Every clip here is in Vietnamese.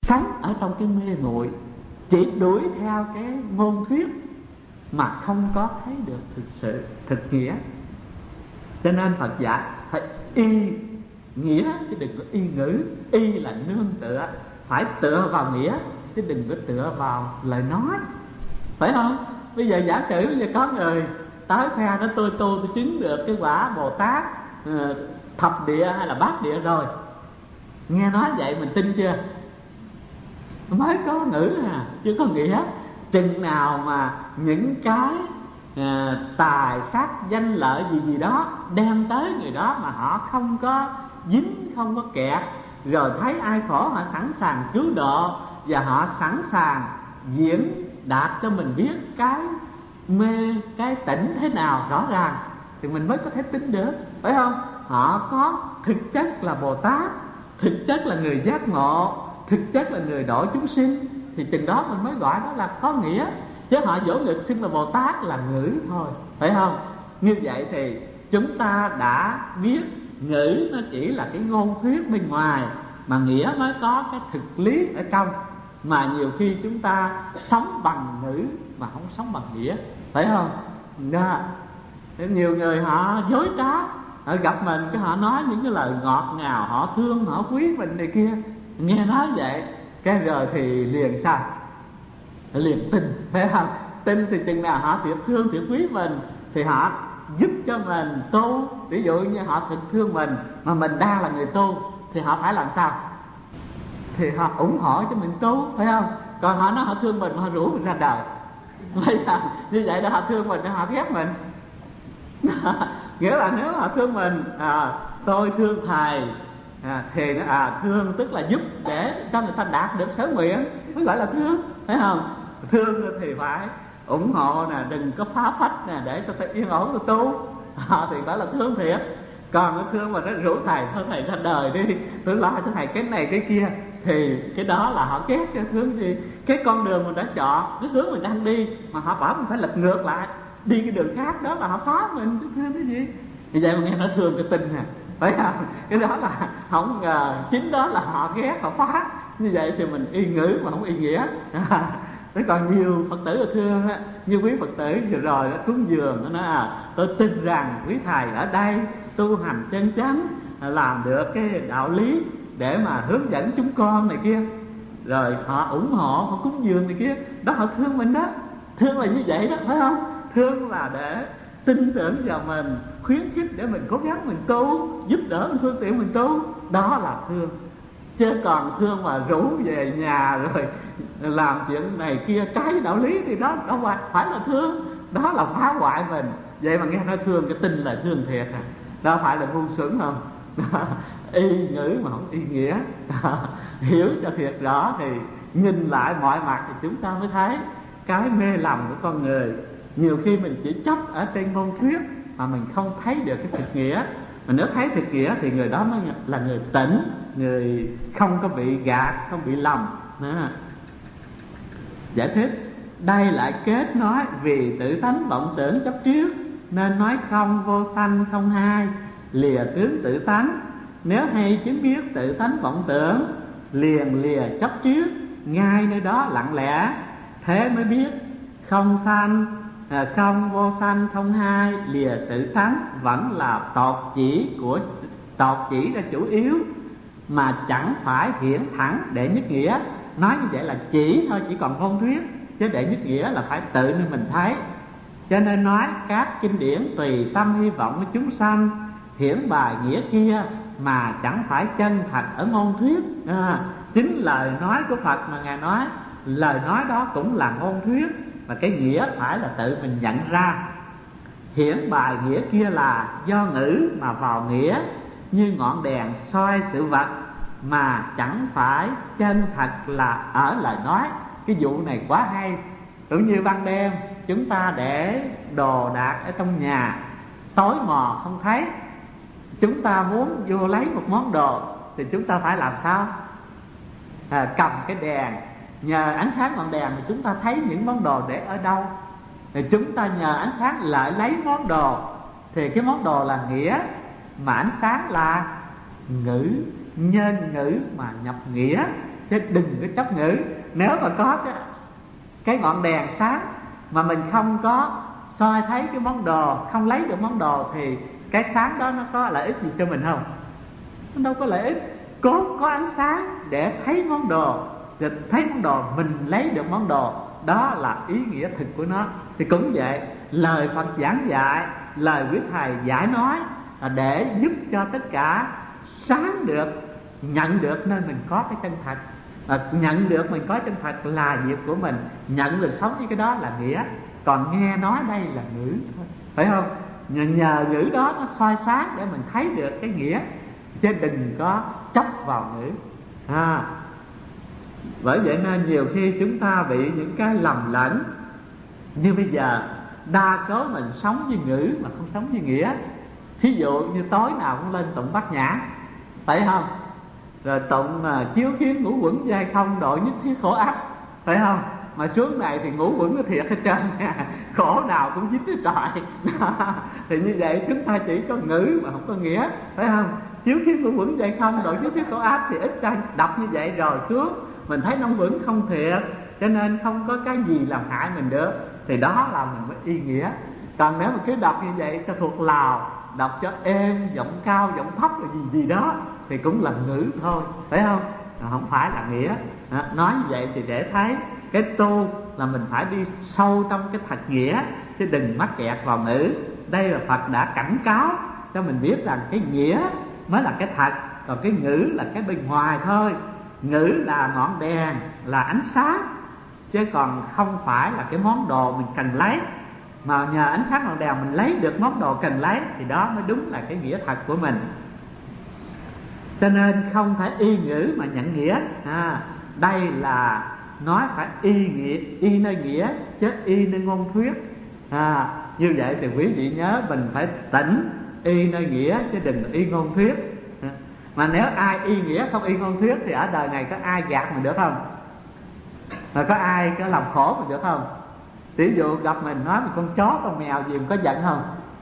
sống ở trong cái mê muội, chỉ đuổi theo cái ngôn thuyết mà không có thấy được thực sự thực nghĩa. Cho nên Phật dạy phải y nghĩa chứ đừng có y ngữ. Y là nương tựa, phải tựa vào nghĩa chứ đừng có tựa vào lời nói, phải không? Bây giờ giả sử bây giờ có người tới khoe đó, tôi chứng được cái quả Bồ Tát thập địa hay là bát địa rồi. Nghe nói vậy mình tin chưa? Mới có ngữ chứ có nghĩa. Chừng nào mà những cái tài sắc danh lợi gì đó đem tới người đó mà họ không có dính, không có kẹt, rồi thấy ai khổ họ sẵn sàng cứu độ, và họ sẵn sàng diễn đạt cho mình biết cái mê cái tỉnh thế nào rõ ràng, thì mình mới có thể tin được, phải không? Họ có thực chất là Bồ Tát, thực chất là người giác ngộ, thực chất là người độ chúng sinh, thì chừng đó mình mới gọi đó là có nghĩa. Chứ họ vỗ ngực xưng là Bồ Tát là ngữ thôi, phải không? Như vậy thì chúng ta đã biết ngữ nó chỉ là cái ngôn thuyết bên ngoài, mà nghĩa mới có cái thực lý ở trong. Mà nhiều khi chúng ta sống bằng ngữ mà không sống bằng nghĩa, phải không? Đó. Nhiều người họ dối trá, họ gặp mình cái họ nói những cái lời ngọt ngào, họ thương, họ quý mình này kia. Nghe nói vậy cái rồi thì liền sao? Liền tin, phải không? Tin thì chừng nào họ thiệt thương, thiệt quý mình thì họ giúp cho mình tu. Ví dụ như họ thực thương mình mà mình đang là người tu thì họ phải làm sao? Thì họ ủng hộ cho mình tu, phải không? Còn họ nói họ thương mình mà họ rủ mình ra đời, phải sao? Như vậy đó, họ thương mình, họ ghét mình. Nghĩa là nếu họ thương mình, tôi thương thầy, thì thương tức là giúp để cho người ta đạt được sở nguyện, mới gọi là thương, phải không? Thương thì phải ủng hộ nè, đừng có phá phách nè, để cho tôi yên ổn tôi tu, thì đó là thương thiệt. Còn cái thương mà nó rủ thầy, thôi thầy ra đời đi, tôi lo cho thầy cái này cái kia, thì cái đó là họ ghét. Cái thương gì? Cái con đường mình đã chọn, cái hướng mình đang đi mà họ bảo mình phải lật ngược lại, đi cái đường khác, đó là họ phá mình. Cái thương cái gì? Vì vậy mà nghe nói thương cái tin nè, phải không? Cái đó là không ngờ chính đó là họ ghét, họ phá. Như vậy thì mình y ngữ mà không y nghĩa. Thế còn nhiều Phật tử thương á, như quý Phật tử vừa rồi đã cúng dường, nó nói tôi tin rằng quý thầy ở đây tu hành chân chánh, làm được cái đạo lý để mà hướng dẫn chúng con này kia, rồi họ ủng hộ, họ cúng dường này kia, đó họ thương mình đó. Thương là như vậy đó, phải không? Thương là để tin tưởng vào mình, khuyến khích để mình cố gắng mình tu, giúp đỡ mình, phương tiện mình tu, đó là thương. Chứ còn thương mà rủ về nhà rồi làm chuyện này kia trái đạo lý thì đó phải là thương, đó là phá hoại mình. Vậy mà nghe nói thương cái tin là thương thiệt đó phải là ngu xuẩn không? Y ngữ mà không y nghĩa. Hiểu cho thiệt rõ thì nhìn lại mọi mặt thì chúng ta mới thấy cái mê lầm của con người. Nhiều khi mình chỉ chấp ở trên ngôn thuyết mà mình không thấy được cái thực nghĩa. Mà nếu thấy thực nghĩa thì người đó mới là người tỉnh, người không có bị gạt, không bị lầm. Giải thích đây lại kết nói vì tự tánh vọng tưởng chấp trước, nên nói không vô sanh không hai, lìa tướng tự tánh. Nếu hay chứng biết tự tánh vọng tưởng, liền lìa chấp trước, ngay nơi đó lặng lẽ, thế mới biết không sanh, không vô sanh không hai, lìa tự tánh vẫn là tột chỉ của tột chỉ là chủ yếu, mà chẳng phải hiển thẳng để nhất nghĩa. Nói như vậy là chỉ thôi, chỉ còn ngôn thuyết, chứ để nhất nghĩa là phải tự nên mình thấy. Cho nên nói các kinh điển tùy tâm hy vọng của chúng sanh, hiển bài nghĩa kia mà chẳng phải chân thật ở ngôn thuyết. Chính lời nói của Phật mà Ngài nói, lời nói đó cũng là ngôn thuyết, và cái nghĩa phải là tự mình nhận ra. Hiển bài nghĩa kia là do ngữ mà vào nghĩa, như ngọn đèn soi sự vật, mà chẳng phải chân thật là ở lời nói. Cái vụ này quá hay. Cũng như ban đêm chúng ta để đồ đạc ở trong nhà, tối mò không thấy, chúng ta muốn vô lấy một món đồ thì chúng ta phải làm sao? Cầm cái đèn, nhờ ánh sáng ngọn đèn thì chúng ta thấy những món đồ để ở đâu, thì chúng ta nhờ ánh sáng lại lấy món đồ. Thì cái món đồ là nghĩa, mà ánh sáng là ngữ, nhân ngữ mà nhập nghĩa. chứ đừng có chấp ngữ. Nếu mà có cái ngọn đèn sáng mà mình không có soi thấy cái món đồ, không lấy được món đồ, thì cái sáng đó nó có lợi ích gì cho mình không? Nó đâu có lợi ích. Có ánh sáng để thấy món đồ, rồi thấy món đồ mình lấy được món đồ, đó là ý nghĩa thực của nó. Thì cũng vậy, lời Phật giảng dạy, lời quý thầy giải nói là để giúp cho tất cả sáng được, nhận được, nên mình có cái chân thật. Nhận được mình có chân thật là việc của mình, nhận được sống với cái đó là nghĩa. Còn nghe nói đây là ngữ thôi, phải không? Nhờ ngữ đó nó soi sáng để mình thấy được cái nghĩa, chứ đừng có chấp vào ngữ. Bởi vậy nên nhiều khi chúng ta bị những cái lầm lẫn. Như bây giờ đa số mình sống với ngữ mà không sống với nghĩa. Thí dụ như tối nào cũng lên tụng Bát Nhã, phải không? Rồi tụng chiếu kiến ngũ quẩn giai không, độ nhất thiết khổ ách, phải không? Mà xuống này thì ngũ quẩn nó thiệt hết trơn nha, khổ nào cũng dính tới trời. Thì như vậy chúng ta chỉ có ngữ mà không có nghĩa, phải không? Chiếu kiến ngũ quẩn giai không, độ nhất thiết khổ ách thì ít ra đọc như vậy rồi xuống mình thấy nó vững không thiệt, cho nên không có cái gì làm hại mình được, thì đó là mình mới y nghĩa. Còn nếu mà cứ đọc như vậy cho thuộc lào, đọc cho êm, giọng cao, giọng thấp là gì đó thì cũng là ngữ thôi, phải không? Không phải là nghĩa. Nói như vậy thì để thấy cái tu là mình phải đi sâu trong cái thật nghĩa, chứ đừng mắc kẹt vào ngữ. Đây là Phật đã cảnh cáo cho mình biết rằng cái nghĩa mới là cái thật, còn cái ngữ là cái bên ngoài thôi. Ngữ là ngọn đèn, là ánh sáng, chứ còn không phải là cái món đồ mình cần lấy. Mà nhờ ánh sáng ngọn đèn mình lấy được món đồ cần lấy, thì đó mới đúng là cái nghĩa thật của mình. Cho nên không thể y ngữ mà nhận nghĩa. Đây là nói phải y nghĩa, y nơi nghĩa chứ y nơi ngôn thuyết. Như vậy thì quý vị nhớ mình phải tỉnh y nơi nghĩa chứ đừng y ngôn thuyết. Mà nếu ai y nghĩa không y ngôn thuyết thì ở đời này có ai gạt mình được không? Mà có ai có làm khổ mình được không? Ví dụ gặp mình nói một con chó, con mèo gì mình có giận không?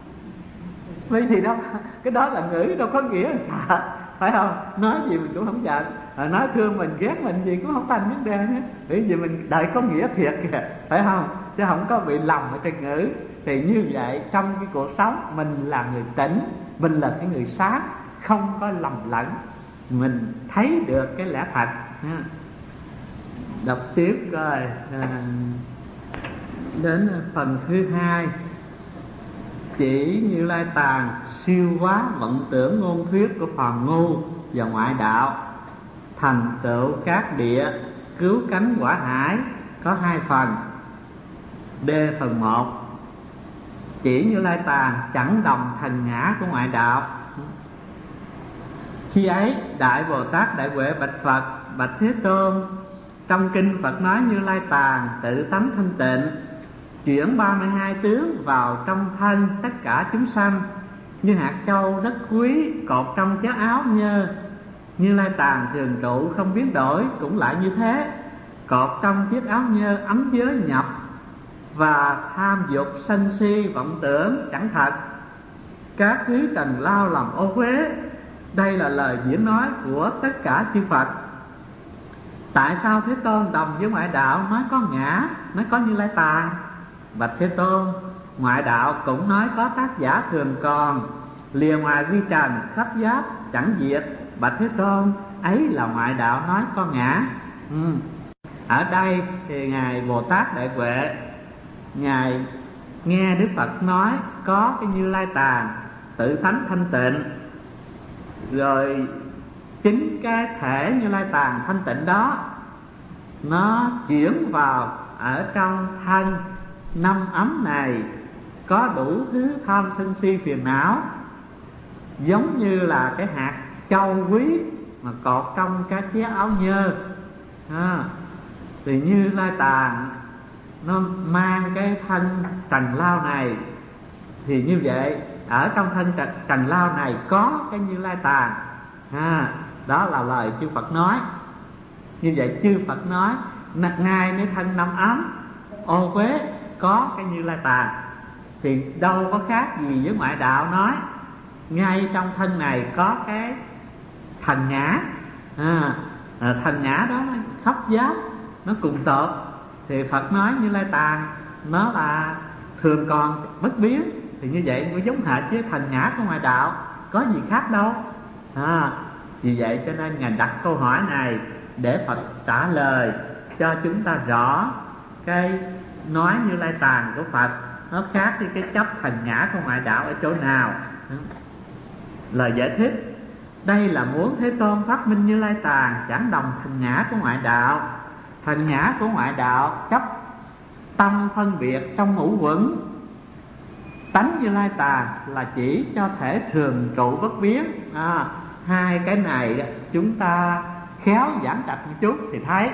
Vì gì đâu, cái đó là ngữ, đâu có nghĩa là sợ, phải không? Nói gì mình cũng không giận, nói thương mình ghét mình gì cũng không thành vấn đề nữa. Bởi vì mình đợi có nghĩa thiệt kìa, phải không? Chứ không có bị lầm ở trên ngữ. Thì như vậy trong cái cuộc sống mình là người tỉnh, mình là cái người sáng, không có lầm lẫn, mình thấy được cái lẽ thật. Đọc tiếp coi, đến phần thứ hai. Chỉ Như Lai Tàn siêu quá vọng tưởng ngôn thuyết của phàm ngu và ngoại đạo, thành tựu các địa cứu cánh quả hải, có hai phần. D. Phần 1. Chỉ Như Lai Tàn chẳng đồng thành ngã của ngoại đạo. Khi ấy Đại Bồ Tát Đại Huệ bạch Phật: Bạch Thế Tôn, trong kinh Phật nói Như Lai Tàn tự tánh thanh tịnh, chuyển 32 tướng vào trong thân tất cả chúng sanh, như hạt châu rất quý cột trong chiếc áo nhơ. Như Lai Tàn thường trụ không biến đổi cũng lại như thế, cột trong chiếc áo nhơ ấm giới nhập, và tham dục sân si vọng tưởng chẳng thật, các thứ trần lao làm ô uế. Đây là lời diễn nói của tất cả chư Phật. Tại sao Thế Tôn đồng với ngoại đạo nói có ngã, nói có Như Lai Tàn? Bạch Thế Tôn, ngoại đạo cũng nói có tác giả thường còn, lìa ngoài vi trần khắp giáp chẳng diệt. Bạch Thế Tôn, ấy là ngoại đạo nói có ngã. Ở đây thì Ngài Bồ Tát Đại Huệ, Ngài nghe Đức Phật nói có cái Như Lai Tàn tự tánh thanh tịnh, rồi chính cái thể Như Lai Tàn thanh tịnh đó nó chuyển vào ở trong thân năm ấm này, có đủ thứ tham sân si phiền não, giống như là cái hạt châu quý mà cột trong cái chiếc áo nhơ. Thì Như Lai Tàn nó mang cái thân trần lao này, thì như vậy ở trong thân trần lao này có cái Như Lai Tàn. Đó là lời chư Phật nói. Như vậy chư Phật nói ngay nơi thân năm ấm ô uế có cái Như Lai Tàn, thì đâu có khác gì với ngoại đạo nói ngay trong thân này có cái thành ngã. Thần ngã đó nó khóc giáp, nó cùng tột, thì Phật nói Như Lai Tạng nó là thường còn bất biến. Thì như vậy nó giống hệt với thần ngã của ngoại đạo, có gì khác đâu. Vì vậy cho nên Ngài đặt câu hỏi này để Phật trả lời cho chúng ta rõ cái nói Như Lai Tạng của Phật nó khác với cái chấp thần ngã của ngoại đạo ở chỗ nào. Lời giải thích: đây là muốn Thế Tôn phát minh Như Lai Tạng chẳng đồng thần ngã của ngoại đạo. Thần ngã của ngoại đạo chấp tâm phân biệt trong ngũ uẩn, tánh Như Lai Tạng là chỉ cho thể thường trụ bất biến. Hai cái này chúng ta khéo giảng trạch một chút thì thấy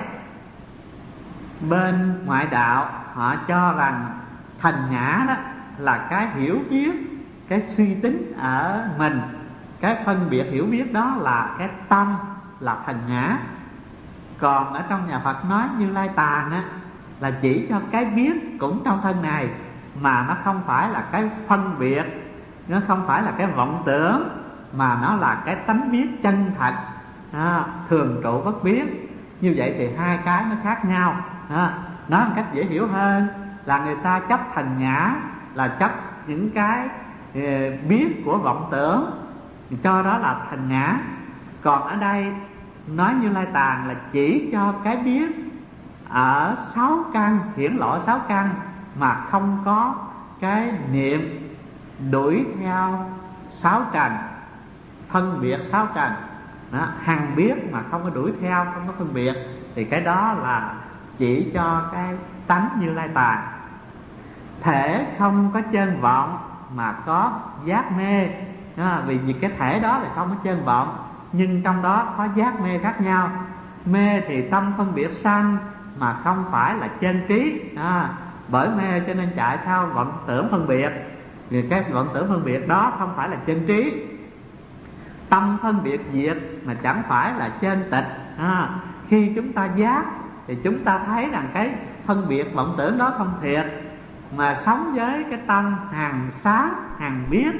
bên ngoại đạo họ cho rằng thần ngã đó là cái hiểu biết, cái suy tính ở mình, cái phân biệt hiểu biết đó là cái tâm, là thần ngã. Còn ở trong nhà Phật nói Như Lai Tạng á, là chỉ cho cái biết cũng trong thân này, mà nó không phải là cái phân biệt, nó không phải là cái vọng tưởng, mà nó là cái tánh biết chân thật, thường trụ bất biến. Như vậy thì hai cái nó khác nhau. Nói một cách dễ hiểu hơn là người ta chấp thần ngã là chấp những cái biết của vọng tưởng, cho đó là thần ngã. Còn ở đây nói Như Lai Tạng là chỉ cho cái biết ở sáu căn, hiển lộ sáu căn, mà không có cái niệm đuổi theo sáu trần, phân biệt sáu trần, hằng biết mà không có đuổi theo, không có phân biệt, thì cái đó là chỉ cho cái tánh Như Lai Tạng. Thể không có chân vọng mà có giác mê, vì cái thể đó là không có chân vọng, nhưng trong đó có giác mê khác nhau. Mê thì tâm phân biệt sanh mà không phải là chân trí, bởi mê cho nên chạy theo vọng tưởng phân biệt, vì cái vọng tưởng phân biệt đó không phải là chân trí. Tâm phân biệt diệt mà chẳng phải là chân tịch. Khi chúng ta giác thì chúng ta thấy rằng cái phân biệt vọng tưởng đó không thiệt, mà sống với cái tâm hằng sáng hằng biết,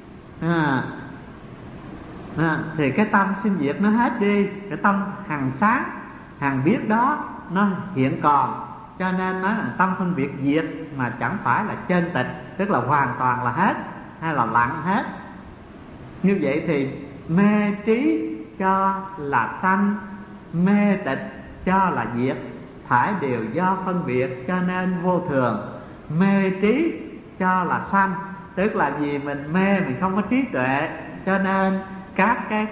thì cái tâm sinh diệt nó hết đi, cái tâm hằng sáng hằng biết đó nó hiện còn. Cho nên nói là tâm phân biệt diệt mà chẳng phải là chân tịch, tức là hoàn toàn là hết hay là lặng hết. Như vậy thì mê trí cho là sanh, mê tịch cho là diệt, thải đều do phân biệt cho nên vô thường. Mê trí cho là sanh, tức là vì mình mê, mình không có trí tuệ, cho nên các cái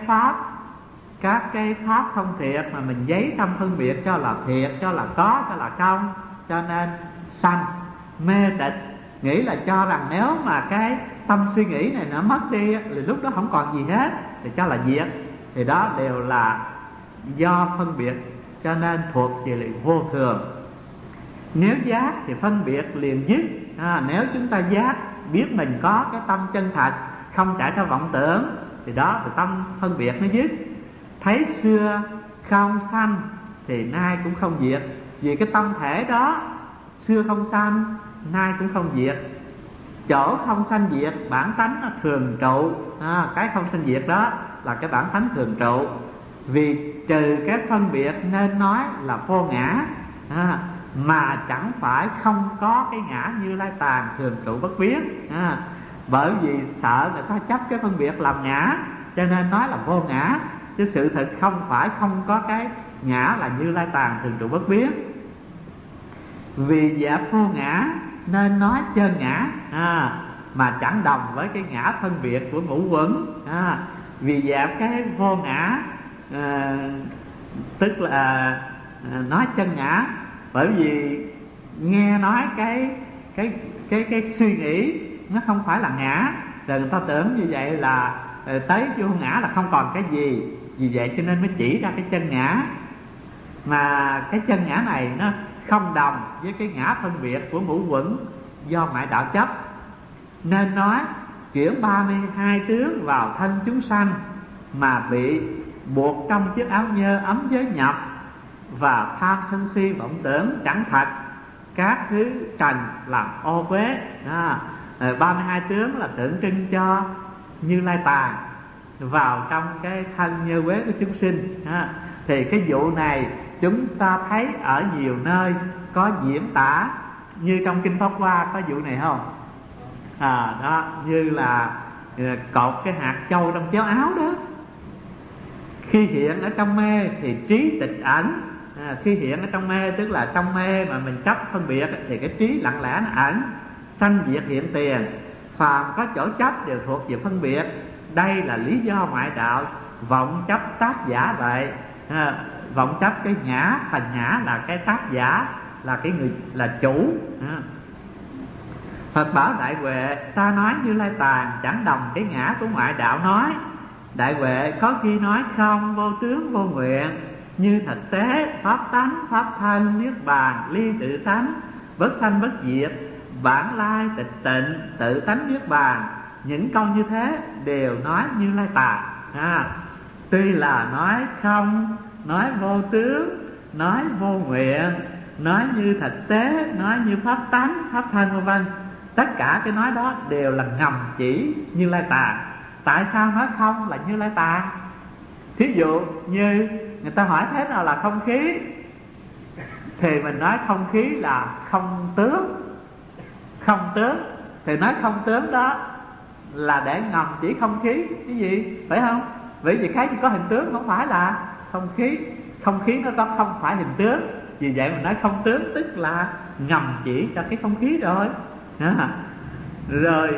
pháp không thiệt mà mình giấy tâm phân biệt cho là thiệt, cho là có, cho là không, cho nên sanh. Mê tịch nghĩ là cho rằng nếu mà cái tâm suy nghĩ này nó mất đi thì lúc đó không còn gì hết, thì cho là diệt. Thì đó đều là do phân biệt, cho nên thuộc về là vô thường. Nếu giác thì phân biệt liền dứt. Nếu chúng ta giác biết mình có cái tâm chân thật, không chạy theo vọng tưởng, thì đó thì tâm phân biệt nó dứt. Thấy xưa không sanh thì nay cũng không diệt, vì cái tâm thể đó xưa không sanh, nay cũng không diệt. Chỗ không sanh diệt bản tánh nó thường trụ, cái không sanh diệt đó là cái bản tánh thường trụ. Vì trừ cái phân biệt nên nói là vô ngã, mà chẳng phải không có cái ngã Như Lai Tạng thường trụ bất biến. Bởi vì sợ người ta chấp cái phân biệt làm ngã, cho nên nói là vô ngã, chứ sự thật không phải không có cái ngã là Như Lai Tạng thường trụ bất biến. Vì dẹp vô ngã nên nói chân ngã, mà chẳng đồng với cái ngã phân biệt của ngũ uẩn. Vì dẹp cái vô ngã, tức là nói chân ngã, bởi vì nghe nói cái suy nghĩ nó không phải là ngã, rồi người ta tưởng như vậy là tới vô ngã là không còn cái gì, vì vậy cho nên mới chỉ ra cái chân ngã. Mà cái chân ngã này nó không đồng với cái ngã phân biệt của ngũ uẩn do ngoại đạo chấp, nên nói chuyển 32 tướng vào thân chúng sanh mà bị buộc trong chiếc áo nhơ ấm giới nhập, và tham sân si vọng tưởng chẳng thật, các thứ trần làm ô uế. 32 tướng là tượng trưng cho Như Lai Tạng vào trong cái thân nhơ uế của chúng sinh. Thì cái vụ này chúng ta thấy ở nhiều nơi có diễn tả, như trong Kinh Pháp Hoa có vụ này không? Đó, như là cột cái hạt châu trong chéo áo đó. Khi hiện ở trong mê thì trí tịch ẩn. Khi hiện ở trong mê tức là trong mê mà mình chấp phân biệt thì cái trí lặng lẽ nó ẩn. Sanh diệt hiện tiền, phàm có chỗ chấp đều thuộc về phân biệt. Đây là lý do ngoại đạo vọng chấp tác giả vậy. Vọng chấp cái ngã, thành ngã là cái tác giả, là cái người, là chủ. Phật bảo Đại Huệ, ta nói Như Lai Tạng chẳng đồng cái ngã của ngoại đạo nói. Đại Huệ, có khi nói không, vô tướng vô nguyện, như thực tế pháp tánh, pháp thân, niết bàn, ly tự tánh, bất sanh bất diệt, bản lai tịch tịnh, tự tánh niết bàn. Những câu như thế đều nói Như Lai Tạng. Tuy là nói không, nói vô tướng, nói vô nguyện, nói như thực tế, nói như pháp tánh, pháp thân vân vân, tất cả cái nói đó đều là ngầm chỉ Như Lai Tạng. Tại sao nói không là Như Lai Tạng? Thí dụ như người ta hỏi thế nào là không khí, thì mình nói không khí là không tướng. Không tướng thì nói không tướng đó là để ngầm chỉ không khí, cái gì phải không? Bởi vì cái gì có hình tướng không phải là không khí. Không khí nó có không phải hình tướng, vì vậy mình nói không tướng tức là ngầm chỉ cho cái không khí rồi. Rồi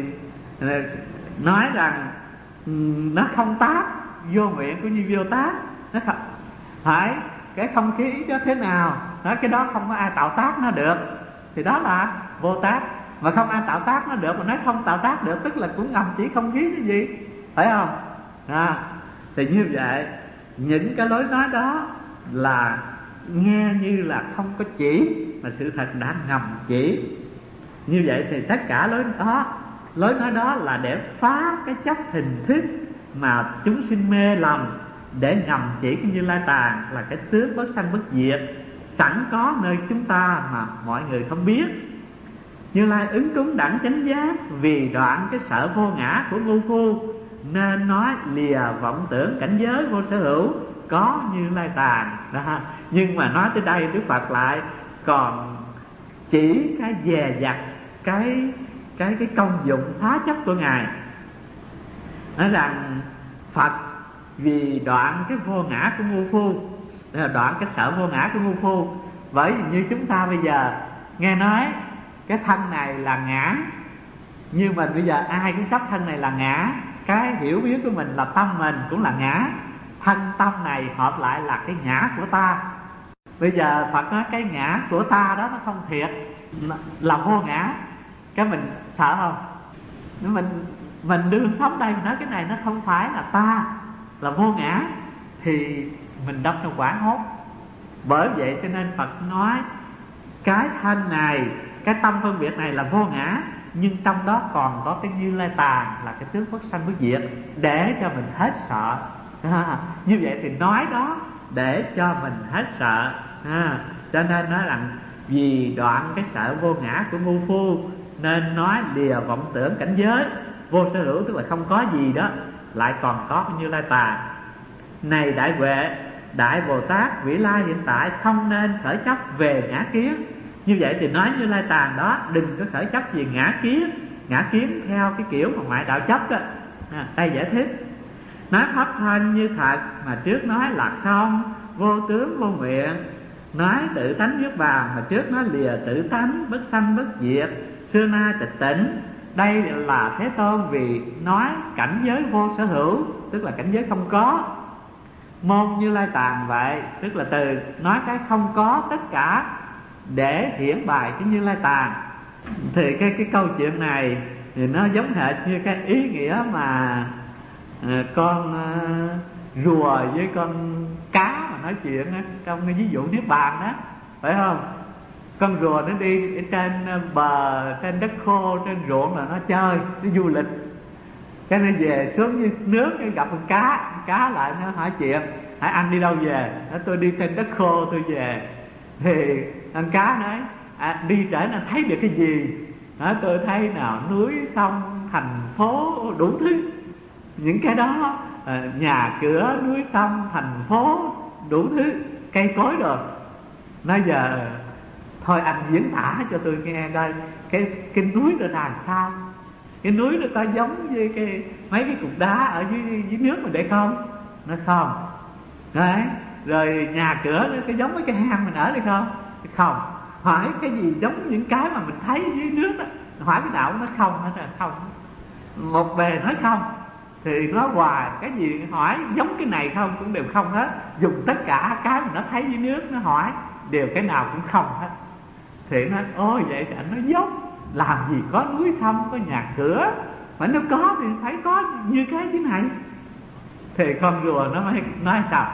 nói rằng nó không tác, vô nguyện cũng như vô tác. Nó phải cái không khí đó thế nào, nói cái đó không có ai tạo tác nó được thì đó là vô tác. Mà không ai tạo tác nó được mà nói không tạo tác được tức là cũng ngầm chỉ không khí cái gì, phải không? Thì như vậy những cái lối nói đó là nghe như là không có chỉ, mà sự thật đã ngầm chỉ. Như vậy thì tất cả lối nói đó là để phá cái chấp hình thức mà chúng sinh mê lầm, để ngầm chỉ cái Như Lai Tạng là cái tướng bất sanh bất diệt, sẵn có nơi chúng ta mà mọi người không biết. Như Lai ứng cúng đẳng chánh giác, vì đoạn cái sợ vô ngã của ngu phu, nên nói lìa vọng tưởng cảnh giới vô sở hữu, có Như Lai Tạng đó. Nhưng mà nói tới đây Đức Phật lại còn chỉ cái dè dặt cái công dụng phá chấp của Ngài. Nói rằng Phật vì đoạn cái vô ngã của ngu phu, đoạn cái sợ vô ngã của ngu phu. Bởi vì như chúng ta bây giờ nghe nói cái thân này là ngã, nhưng mà bây giờ ai cũng chấp thân này là ngã. Cái hiểu biết của mình là tâm mình cũng là ngã. Thân tâm này hợp lại là cái ngã của ta. Bây giờ Phật nói cái ngã của ta đó nó không thiệt, là vô ngã. Cái mình sợ không? Mình đương sống đây, mình nói cái này nó không phải là ta, là vô ngã, thì mình đâm nó quảng hốt. Bởi vậy cho nên Phật nói cái thân này, cái tâm phân biệt này là vô ngã, nhưng trong đó còn có cái Như Lai Tạng là cái tướng bất sanh bất diệt, để cho mình hết sợ. Như vậy thì nói đó để cho mình hết sợ. Cho nên nói rằng vì đoạn cái sợ vô ngã của ngu phu, nên nói lìa vọng tưởng cảnh giới vô sở hữu, tức là không có gì đó, lại còn có cái Như Lai Tạng. Này Đại Huệ, Đại Bồ Tát Vĩ Lai hiện tại không nên khởi chấp về ngã kiến. Như vậy thì nói Như Lai Tạng đó đừng có khởi chấp về ngã kiến. Ngã kiến theo cái kiểu mà ngoại đạo chấp đó. Đây giải thích. Nói pháp thân như thật mà trước nói là không, vô tướng vô nguyện. Nói tự tánh niết bàn mà trước nói lìa tự tánh, bất sanh bất diệt, xưa nay tịch tỉnh. Đây là Thế Tôn vì nói cảnh giới vô sở hữu, tức là cảnh giới không có. Môn Như Lai Tạng vậy, tức là từ nói cái không có tất cả để hiển bày cái Như Lai Tạng. Thì cái câu chuyện này thì nó giống hệt như cái ý nghĩa mà con rùa với con cá mà nói chuyện trong cái ví dụ Niết Bàn đó, phải không? Con rùa nó đi ở trên bờ, trên đất khô, trên ruộng là nó chơi, nó du lịch. Cái nó về xuống như nước, cái gặp con cá lại nó hỏi chuyện: hỏi anh đi đâu về? Tôi đi trên đất khô tôi về. Thì con cá nói: đi trển anh thấy được cái gì? Tôi thấy nào núi sông thành phố đủ thứ. Những cái đó nhà cửa núi sông thành phố đủ thứ cây cối rồi. Nói giờ thôi anh diễn tả cho tôi nghe đây, cái núi nó làm sao, cái núi nó có giống như mấy cái cục đá ở dưới nước mình để không? Nó không. Đấy, rồi nhà cửa nó có giống với cái hang mình ở đây không? Không. Hỏi cái gì giống những cái mà mình thấy dưới nước đó, hỏi cái đạo nó không hết rồi, không. Một bề nói không thì nó hoài, cái gì hỏi giống cái này không cũng đều không hết. Dùng tất cả cái mà nó thấy dưới nước nó hỏi đều cái nào cũng không hết. Thì nó ôi vậy thì anh nói giống, làm gì có núi sông, có nhà cửa, mà nó có thì phải có như cái dưới này. Thì con rùa nó mới nói sao?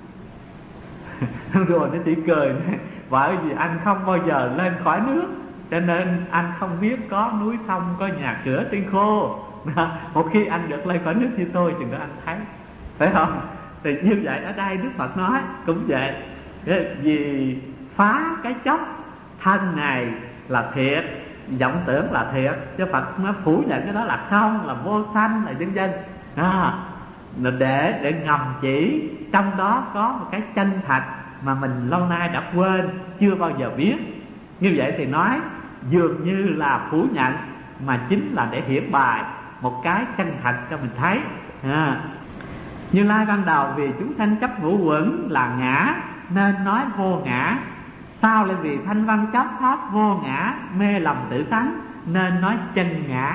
Con rùa nó chỉ cười, bởi vì anh không bao giờ lên khỏi nước, cho nên anh không biết có núi sông, có nhà cửa trên khô. Một khi anh được lên khỏi nước như tôi chừng đó anh thấy, phải không? Thì như vậy ở đây Đức Phật nói cũng vậy. Vì phá cái chấp thân này là thiệt, vọng tưởng là thiệt, chứ Phật nó phủ nhận cái đó là không, là vô sanh, là vân vân. Để ngầm chỉ trong đó có một cái chân thật mà mình lâu nay đã quên, chưa bao giờ biết. Như vậy thì nói dường như là phủ nhận, mà chính là để hiển bày một cái chân thật cho mình thấy. Như Lai ban đầu vì chúng sanh chấp ngũ uẩn là ngã nên nói vô ngã, sau lại vì thanh văn chấp pháp vô ngã mê lầm tự tánh nên nói chân ngã.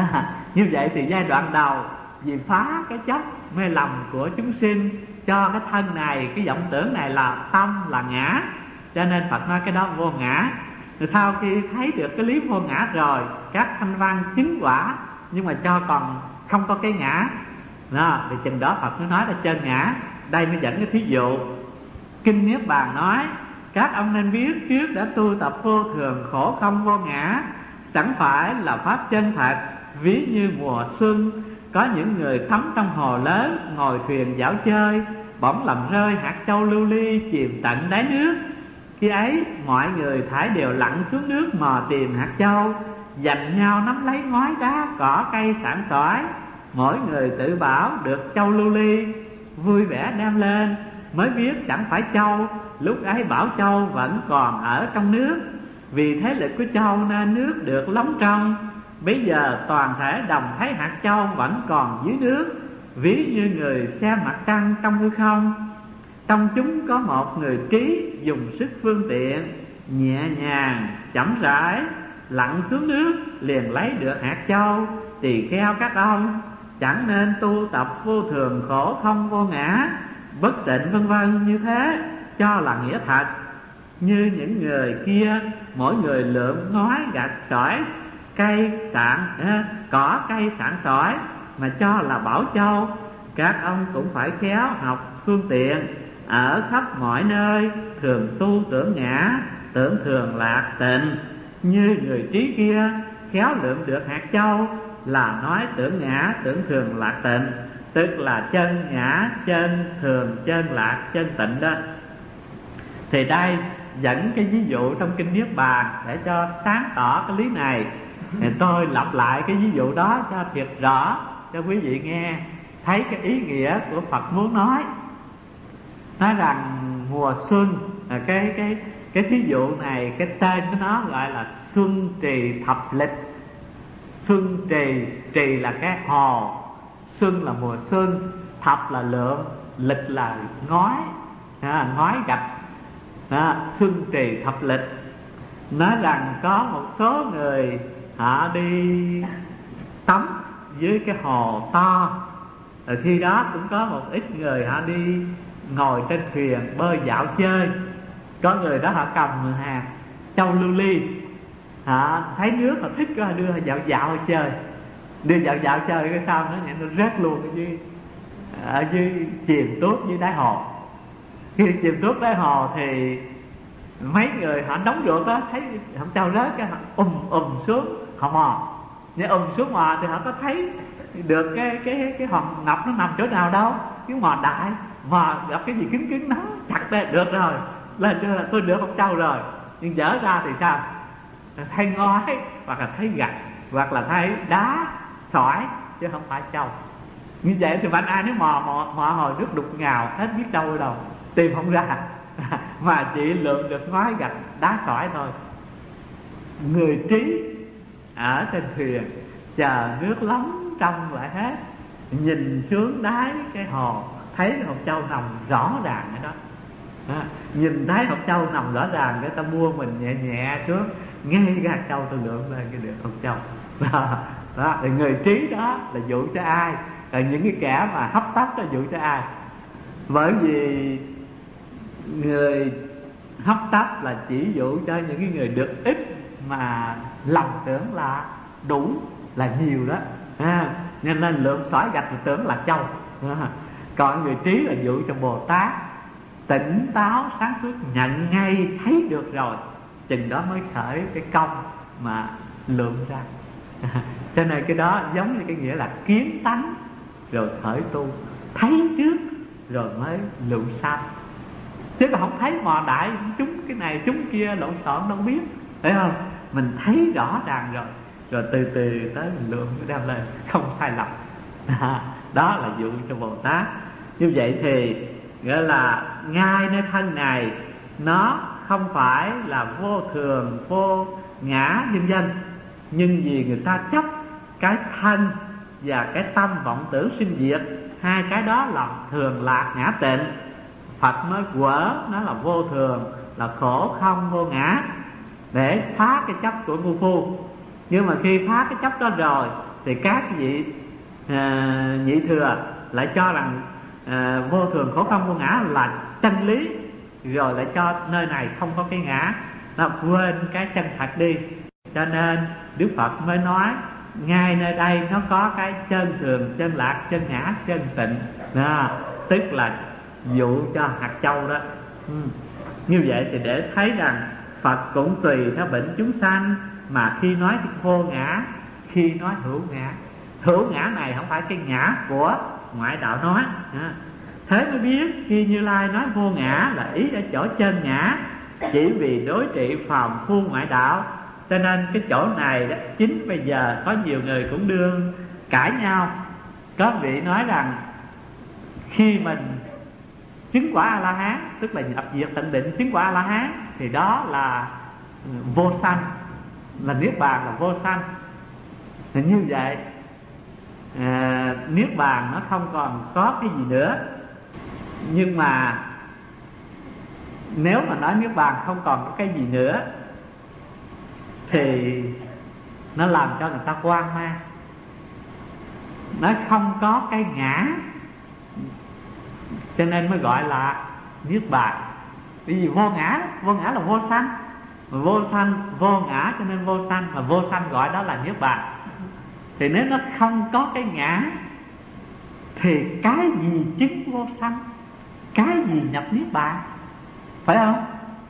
Như vậy thì giai đoạn đầu vì phá cái chấp mê lầm của chúng sinh, cho cái thân này, cái vọng tưởng này là tâm, là ngã, cho nên Phật nói cái đó vô ngã. Rồi sau khi thấy được cái lý vô ngã rồi, các thanh văn chứng quả, nhưng mà cho còn không có cái ngã đó, thì chừng đó Phật mới nói là chân ngã. Đây mới dẫn cái thí dụ Kinh Niết Bàn nói: các ông nên biết trước đã tu tập vô thường khổ không vô ngã, chẳng phải là pháp chân thật. Ví như mùa xuân, có những người tắm trong hồ lớn, ngồi thuyền dạo chơi, bỗng làm rơi hạt châu lưu ly chìm tận đáy nước. Khi ấy mọi người thải đều lặn xuống nước mò tìm hạt châu, giành nhau nắm lấy ngói đá cỏ cây sảng sỏi. Mỗi người tự bảo được châu lưu ly, vui vẻ đem lên, mới biết chẳng phải châu. Lúc ấy bảo châu vẫn còn ở trong nước, vì thế lực của châu nên nước được lóng trong. Bây giờ toàn thể đồng thấy hạt châu vẫn còn dưới nước, ví như người xem mặt trăng trong hư không. Trong chúng có một người trí dùng sức phương tiện, nhẹ nhàng chậm rãi lặn xuống nước, liền lấy được hạt châu. Tỳ kheo các ông, chẳng nên tu tập vô thường khổ không vô ngã, bất tịnh vân vân như thế cho là nghĩa thật. Như những người kia, mỗi người lượm ngói gạch sỏi cây sạn cỏ cây sạn sỏi mà cho là bảo châu. Các ông cũng phải khéo học phương tiện, ở khắp mọi nơi thường tu tưởng ngã, tưởng thường lạc tịnh. Như người trí kia khéo lượm được hạt châu, là nói tưởng ngã, tưởng thường lạc tịnh, tức là chân ngã, chân thường, chân lạc, chân tịnh đó. Thì đây dẫn cái ví dụ trong Kinh Niết Bàn để cho sáng tỏ cái lý này. Thì tôi lặp lại cái ví dụ đó cho thiệt rõ, cho quý vị nghe thấy cái ý nghĩa của Phật muốn nói. Nói rằng mùa xuân, cái thí dụ này, cái tên của nó gọi là xuân trì thập lịch. Xuân trì, trì là cái hồ, xuân là mùa xuân, thập là lượm, lịch là ngói, ngói gạch. Xuân trì thập lịch. Nói rằng có một số người họ đi tắm dưới cái hồ to, rồi khi đó cũng có một ít người họ đi ngồi trên thuyền bơi dạo chơi. Có người đó họ cầm hạt châu lưu ly, họ thấy nước họ thích quá đưa dạo dạo chơi, đưa dạo chơi cái sao nó rớt luôn ở dưới chìm tuốt dưới đáy hồ. Khi chìm tuốt đáy hồ thì mấy người họ đóng ruột đó, thấy hạt châu rớt cái họ xuống, họ mò. Nhưng xuống mò thì họ có thấy được cái hòn ngọc nó nằm chỗ nào đâu, cứ mò đại, mò gặp cái gì cứng cứng nó chặt đây, được rồi, lên chưa là tôi được hạt châu rồi. Nhưng dở ra thì sao? Thấy ngói, hoặc là thấy gạch, hoặc là thấy đá sỏi, chứ không phải châu. Như vậy thì bạn ai nếu mò hồi nước đục ngào hết biết đâu ở đâu. tìm không ra mà chỉ lượm được ngói gạch đá sỏi thôi. Người trí ở trên thuyền chờ nước lóng trong lại hết, nhìn xuống đáy cái hồ thấy hột châu nằm rõ ràng ở đó. Nhìn thấy hột châu nằm rõ ràng, người ta mua mình nhẹ nhẹ xuống, ngay ra châu tôi lượm lên cái được hột châu. Đó, thì người trí đó là dụ cho ai? Rồi những cái kẻ mà hấp tấp đó dụ cho ai? Bởi vì người hấp tấp là chỉ dụ cho những cái người được ít mà lầm tưởng là đủ, là nhiều đó. Nên lượm sỏi gạch thì tưởng là châu. Còn người trí là dụ cho Bồ Tát tỉnh táo sáng suốt, nhận ngay thấy được rồi, chừng đó mới khởi cái công mà lượm ra. Cho nên cái đó giống như cái nghĩa là kiến tánh rồi khởi tu, thấy trước rồi mới lượm sau. Chứ không thấy mò đại chúng cái này chúng kia lộn xộn đâu biết, phải không? Mình thấy rõ ràng rồi, rồi từ từ tới mình lượm đem lên không sai lầm. Đó là dụ cho Bồ Tát. Như vậy thì gọi là ngay nơi thân này nó không phải là vô thường, vô ngã vân vân, nhưng vì người ta chấp cái thân và cái tâm vọng tưởng sinh diệt, hai cái đó là thường lạc ngã tịnh, Phật mới quở nó là vô thường, là khổ không vô ngã, để phá cái chấp của ngu phu. Nhưng mà khi phá cái chấp đó rồi thì các vị nhị thừa lại cho rằng vô thường khổ không vô ngã là chân lý, rồi lại cho nơi này không có cái ngã, nó quên cái chân thật đi. Cho nên Đức Phật mới nói ngay nơi đây nó có cái chân thường, chân lạc, chân ngã, chân tịnh. Tức là dụ cho hạt châu đó. Như vậy thì để thấy rằng Phật cũng tùy theo bệnh chúng sanh, mà khi nói vô ngã, khi nói hữu ngã. Hữu ngã này không phải cái ngã của ngoại đạo nói. Thế mới biết khi Như Lai nói vô ngã là ý ở chỗ chân ngã, chỉ vì đối trị phàm phu ngoại đạo. Cho nên cái chỗ này đó, chính bây giờ có nhiều người cũng đương cãi nhau. Có vị nói rằng khi mình chứng quả A-la-hán, tức là nhập diệt tịnh định chứng quả A-la-hán, thì đó là vô sanh, là niết bàn, là vô sanh. Thì như vậy niết bàn nó không còn có cái gì nữa. Nhưng mà nếu mà nói niết bàn không còn có cái gì nữa thì nó làm cho người ta hoang mang. Nó không có cái ngã, cho nên mới gọi là niết bàn. Bởi vì vô ngã là vô sanh, mà vô sanh vô ngã cho nên vô sanh, mà vô sanh gọi đó là niết bàn. Thì nếu nó không có cái ngã thì cái gì chứng vô sanh, cái gì nhập niết bàn, phải không?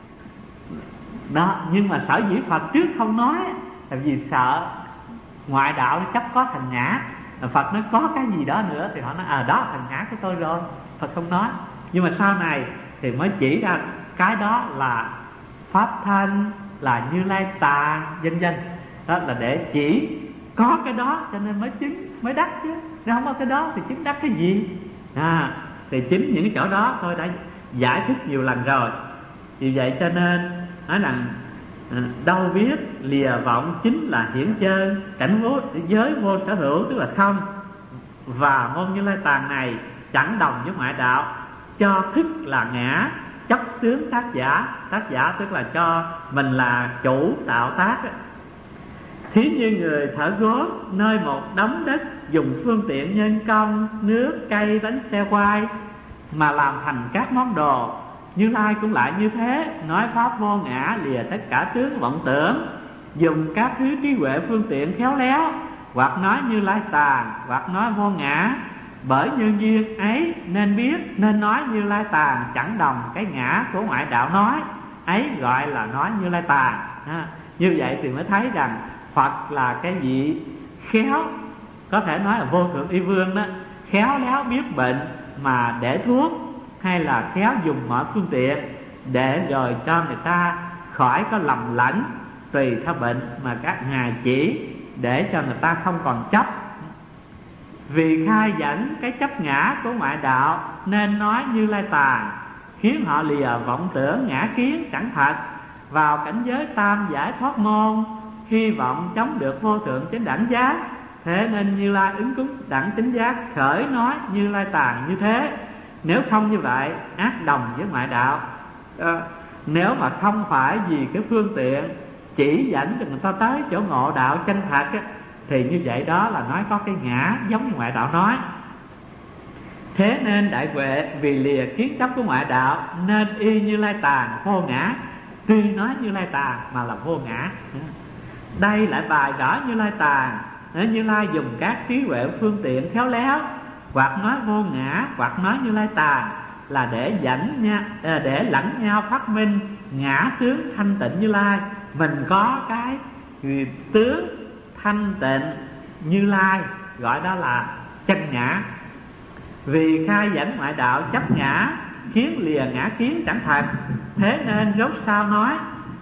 Đó, nhưng mà sở dĩ Phật trước không nói là vì sợ ngoại đạo nó chấp có thành ngã. Phật nói có cái gì đó nữa thì họ nói đó thành ngã của tôi rồi, Phật không nói. Nhưng mà sau này thì mới chỉ ra cái đó là pháp thân, là Như Lai Tạng, vân vân. Đó là để chỉ có cái đó cho nên mới chứng, mới đắc chứ. Nếu không có cái đó thì chứng đắc cái gì? Thì chính những cái chỗ đó tôi đã giải thích nhiều lần rồi. Vì vậy cho nên nói rằng đâu biết lìa vọng chính là hiển chân, cảnh giới vô sở hữu tức là không. Và môn Như Lai Tạng này chẳng đồng với ngoại đạo, cho thức là ngã, chấp tướng tác giả. Tác giả tức là cho mình là chủ tạo tác. Thí như người thở gốm nơi một đống đất, dùng phương tiện nhân công, nước, cây, bánh xe quay mà làm thành các món đồ. Như Lai cũng lại như thế, nói pháp vô ngã, lìa tất cả tướng vọng tưởng, dùng các thứ trí huệ phương tiện khéo léo, hoặc nói Như Lai Tạng, hoặc nói vô ngã. Bởi nhân duyên ấy nên biết, nên nói Như Lai Tạng chẳng đồng cái ngã của ngoại đạo nói, ấy gọi là nói Như Lai Tạng. Như vậy thì mới thấy rằng Phật là cái vị khéo, có thể nói là vô thượng y vương đó, khéo léo biết bệnh mà để thuốc, hay là khéo dùng mọi phương tiện để rồi cho người ta khỏi có lầm lẫn tùy theo bệnh mà các ngài chỉ, để cho người ta không còn chấp. Vì khai dẫn cái chấp ngã của ngoại đạo nên nói Như Lai Tạng, khiến họ lìa vọng tưởng ngã kiến chẳng thật, vào cảnh giới tam giải thoát môn, hy vọng chống được vô thượng chánh đẳng giác. Thế nên Như Lai ứng cúng đẳng chánh giác, khởi nói Như Lai tàn như thế. Nếu không như vậy ác đồng với ngoại đạo. Nếu mà không phải vì cái phương tiện chỉ dẫn cho người ta tới chỗ ngộ đạo chân thật á, thì như vậy đó là nói có cái ngã giống như ngoại đạo nói. Thế nên Đại Huệ vì lìa kiến chấp của ngoại đạo nên y Như Lai tàn vô ngã. Tuy nói Như Lai tàn mà là vô ngã. Đây lại bài rõ Như Lai tàn. Như Lai dùng các trí huệ phương tiện khéo léo, hoặc nói vô ngã, hoặc nói Như Lai tàn, là để để lẫn nhau phát minh ngã tướng thanh tịnh Như Lai. Mình có cái tướng thanh tịnh Như Lai, gọi đó là chân ngã. Vì khai dẫn ngoại đạo chấp ngã, khiến lìa ngã kiến chẳng thật. Thế nên rốt sao nói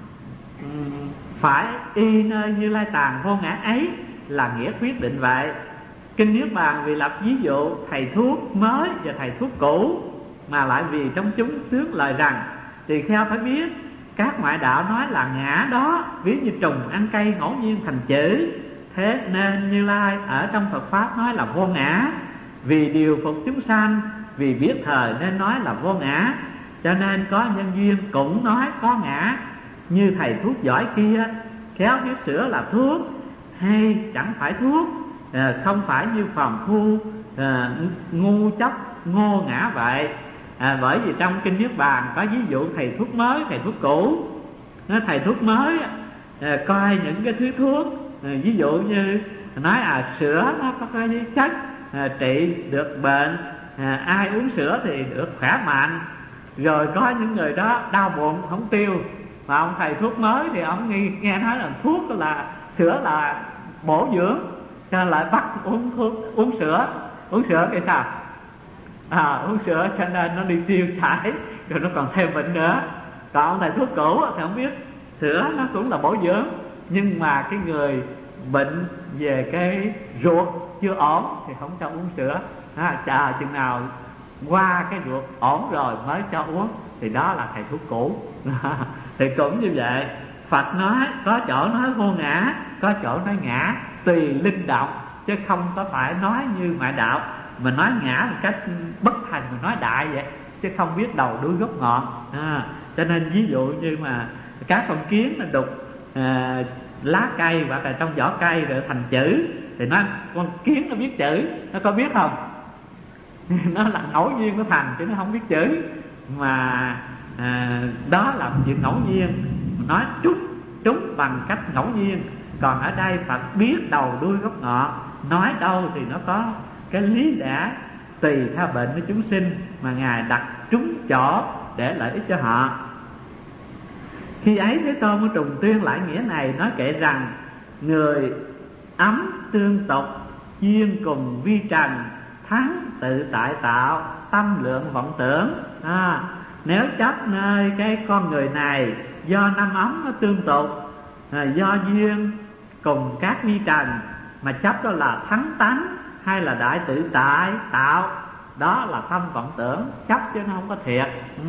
phải y nơi Như Lai tàn vô ngã ấy, là nghĩa quyết định vậy. Kinh Niết Bàn vì lập ví dụ thầy thuốc mới và thầy thuốc cũ, mà lại vì trong chúng xướng lời rằng tỳ kheo phải biết các ngoại đạo nói là ngã đó, ví như trùng ăn cây ngẫu nhiên thành chữ. Thế nên Như Lai ở trong Phật Pháp nói là vô ngã, vì điều phục chúng sanh, vì biết thời nên nói là vô ngã. Cho nên có nhân duyên cũng nói có ngã. Như thầy thuốc giỏi kia khéo biết sửa là thuốc, hay chẳng phải thuốc, không phải như phàm phu ngu chấp ngô ngã vậy. Bởi vì trong Kinh Niết Bàn có ví dụ thầy thuốc mới, thầy thuốc cũ. Thầy thuốc mới coi những cái thứ thuốc, ví dụ như nói sữa nó có cái chất trị được bệnh, ai uống sữa thì được khỏe mạnh. Rồi có những người đó đau bụng không tiêu, mà ông thầy thuốc mới thì ông nghe nói là thuốc là sữa là bổ dưỡng, cho nên lại bắt uống sữa thì sao? Uống sữa cho nên nó đi tiêu chảy, rồi nó còn thêm bệnh nữa. Còn ông thầy thuốc cũ thì không biết sữa nó cũng là bổ dưỡng, nhưng mà cái người bệnh về cái ruột chưa ổn thì không cho uống sữa, chờ chừng nào qua cái ruột ổn rồi mới cho uống, thì đó là thầy thuốc cũ. Thì cũng như vậy, Phật nói có chỗ nói vô ngã, có chỗ nói ngã, tùy linh động, chứ không có phải nói như ngoại đạo mình nói ngã một cách bất thành, mình nói đại vậy, chứ không biết đầu đuôi gốc ngọn. Cho nên ví dụ như mà các con kiến nó đục lá cây hoặc là trong vỏ cây rồi thành chữ, thì nó con kiến nó biết chữ, nó có biết không? Nó là ngẫu nhiên nó thành chứ nó không biết chữ, mà đó là chuyện ngẫu nhiên, nói trúng bằng cách ngẫu nhiên. Còn ở đây Phật biết đầu đuôi gốc ngọn, nói đâu thì nó có cái lý lẽ tùy theo bệnh của chúng sinh mà Ngài đặt trúng chỗ để lợi ích cho họ. Khi ấy Thế Tôn mới trùng tuyên lại nghĩa này, nói kể rằng người ấm tương tục, duyên cùng vi trần, thắng tự tại tạo, tâm lượng vọng tưởng. Nếu chấp nơi cái con người này do năm ấm nó tương tục, do duyên cùng các vi trần, mà chấp đó là thắng tánh hay là đại tự tại tạo, đó là tâm vọng tưởng, chấp chứ nó không có thiệt.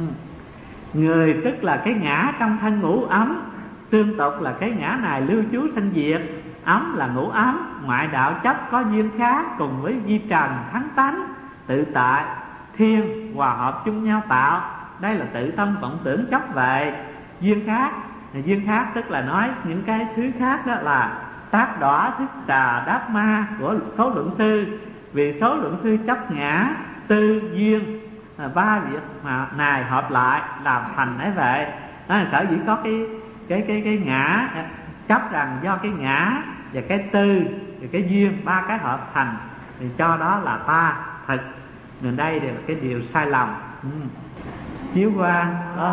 Người tức là cái ngã trong thân ngũ ấm, tương tục là cái ngã này lưu trú sanh diệt. Ấm là ngũ ấm, ngoại đạo chấp có duyên khác cùng với vi trần, thắng tánh, tự tại, thiên hòa hợp chung nhau tạo. Đây là tự tâm vọng tưởng chấp vậy. Duyên khác tức là nói những cái thứ khác, đó là tác đỏ, thức tà, đáp ma của số lượng sư. Vì số lượng sư chấp ngã, tư, duyên, ba việc mà này hợp lại làm thành ấy vậy. Đó là sở dĩ có cái ngã, chấp rằng do cái ngã và cái tư và cái duyên, ba cái hợp thành thì cho đó là ta thật. Nên đây đều là cái điều sai lầm. Chiếu qua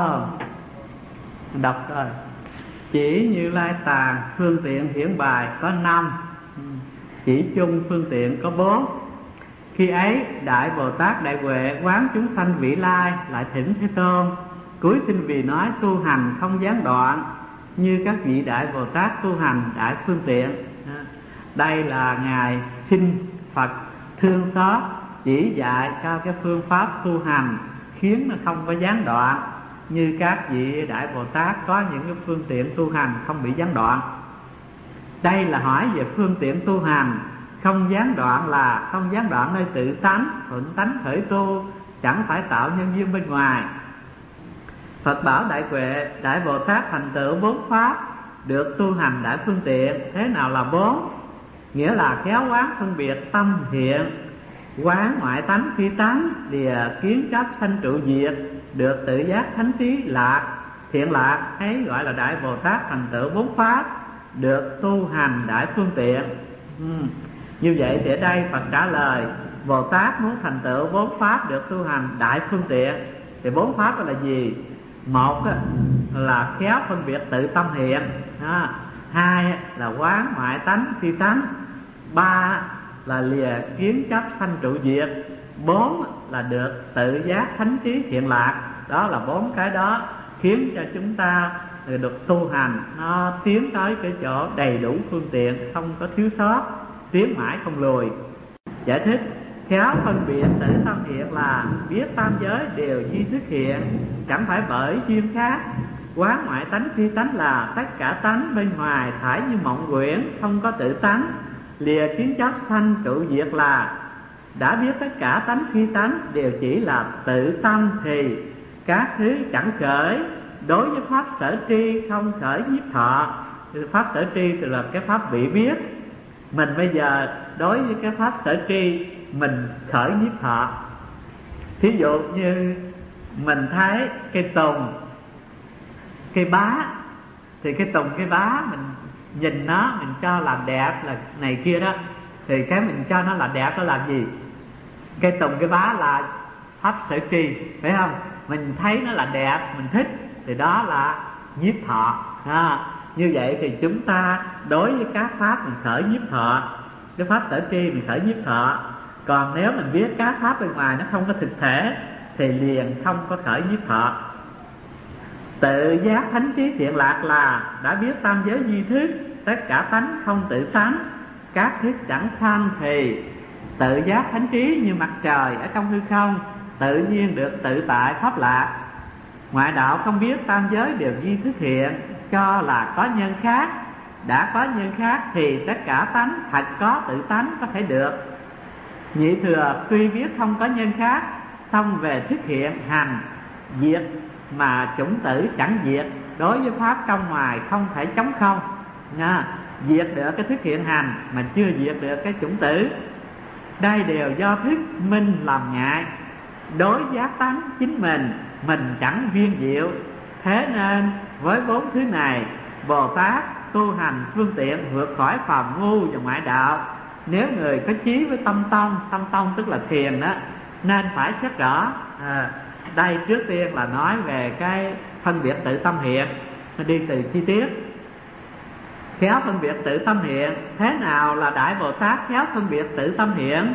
đọc rồi. Chỉ Như Lai tàn phương tiện hiển bài có 5, chỉ chung phương tiện có 4. Khi ấy Đại Bồ Tát Đại Huệ quán chúng sanh vị lai, lại thỉnh Thế Tôn cúi xin vì nói tu hành không gián đoạn, như các vị Đại Bồ Tát tu hành đại phương tiện. Đây là Ngài xin Phật thương xót chỉ dạy cho cái phương pháp tu hành khiến nó không có gián đoạn, như các vị Đại Bồ Tát có những cái phương tiện tu hành không bị gián đoạn. Đây là hỏi về phương tiện tu hành không gián đoạn, là không gián đoạn nơi tự tánh, thuận tánh khởi tu, chẳng phải tạo nhân duyên bên ngoài. Phật bảo Đại Huệ Đại Bồ Tát thành tựu 4 pháp được tu hành đại phương tiện. Thế nào là 4? Nghĩa là khéo quán phân biệt tâm hiện, quán ngoại tánh phi tánh, lìa kiến chấp sanh trụ diệt, được tự giác thánh trí lạc thiện lạc, ấy gọi là Đại Bồ Tát thành tựu 4 pháp được tu hành đại phương tiện. Như vậy thì ở đây Phật trả lời Bồ Tát muốn thành tựu 4 pháp được tu hành đại phương tiện thì 4 pháp đó là gì? Một là khéo phân biệt tự tâm hiện, 2 là quán ngoại tánh phi tánh, 3 là lìa kiến chấp sanh trụ diệt, 4 là được tự giác thánh trí thiện lạc. Đó là 4 cái đó khiến cho chúng ta được tu hành nó tiến tới cái chỗ đầy đủ phương tiện, không có thiếu sót, tiến mãi không lùi. Giải thích khéo phân biệt tự tâm hiện là biết tam giới đều duy thức hiện, chẳng phải bởi duyên khác. Quán ngoại tánh phi tánh là tất cả tánh bên ngoài thải như mộng quyển, không có tự tánh. Lìa kiến chấp sanh trụ diệt là đã biết tất cả tánh phi tánh đều chỉ là tự tâm, thì các thứ chẳng khởi. Đối với pháp sở tri không khởi nhiếp thọ. Pháp sở tri thì là cái pháp bị biết. Mình bây giờ đối với cái pháp sở tri mình khởi nhiếp thọ. Thí dụ như mình thấy cây tùng, cây bá, thì cái tùng cây bá mình nhìn nó, mình cho làm đẹp là này kia đó, thì cái mình cho nó là đẹp đó làm gì? Cây tùng cây bá là pháp sở tri, phải không? Mình thấy nó là đẹp, mình thích, thì đó là nhiếp thọ. Như vậy thì chúng ta đối với các pháp mình khởi nhiếp thọ, cái pháp sở tri mình khởi nhiếp thọ. Còn nếu mình biết các pháp bên ngoài nó không có thực thể thì liền không có khởi nhiếp thọ. Tự giác thánh trí thiện lạc là đã biết tam giới duy thức, tất cả tánh không tự tánh, các thức chẳng sanh, thì tự giác thánh trí như mặt trời ở trong hư không, tự nhiên được tự tại pháp lạc. Ngoại đạo không biết tam giới đều duy thức hiện, cho là có nhân khác. Đã có nhân khác thì tất cả tánh thật có tự tánh có thể được. Nhị thừa tuy biết không có nhân khác, song về thức hiện hành diệt mà chủng tử chẳng diệt. Đối với pháp trong ngoài không thể chống không nha. Diệt được cái thức hiện hành mà chưa diệt được cái chủng tử. Đây đều do thức minh làm ngại. Đối giác tánh chính mình chẳng viên diệu. Thế nên với 4 thứ này, Bồ Tát tu hành phương tiện vượt khỏi phàm ngu và ngoại đạo. Nếu người có chí với tâm tông tức là thiền đó, nên phải xét rõ. Đây trước tiên là nói về cái phân biệt tự tâm hiện, đi từ chi tiết. Khéo phân biệt tự tâm hiện. Thế nào là Đại Bồ Tát khéo phân biệt tự tâm hiện?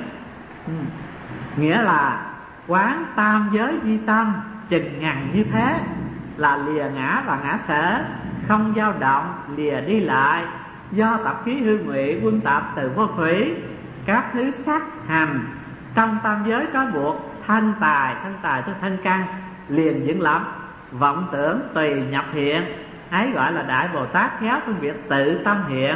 Nghĩa là quán tam giới duy tâm, trình ngàn như thế, là lìa ngã và ngã sở, không dao động, lìa đi lại. Do tập khí hư ngụy quân tập từ vô thủy, các thứ sắc hành trong tam giới trói buộc, thân tài tức thân căn liền dựng lập, vọng tưởng tùy nhập hiện, ấy gọi là Đại Bồ Tát khéo phân biệt tự tâm hiện.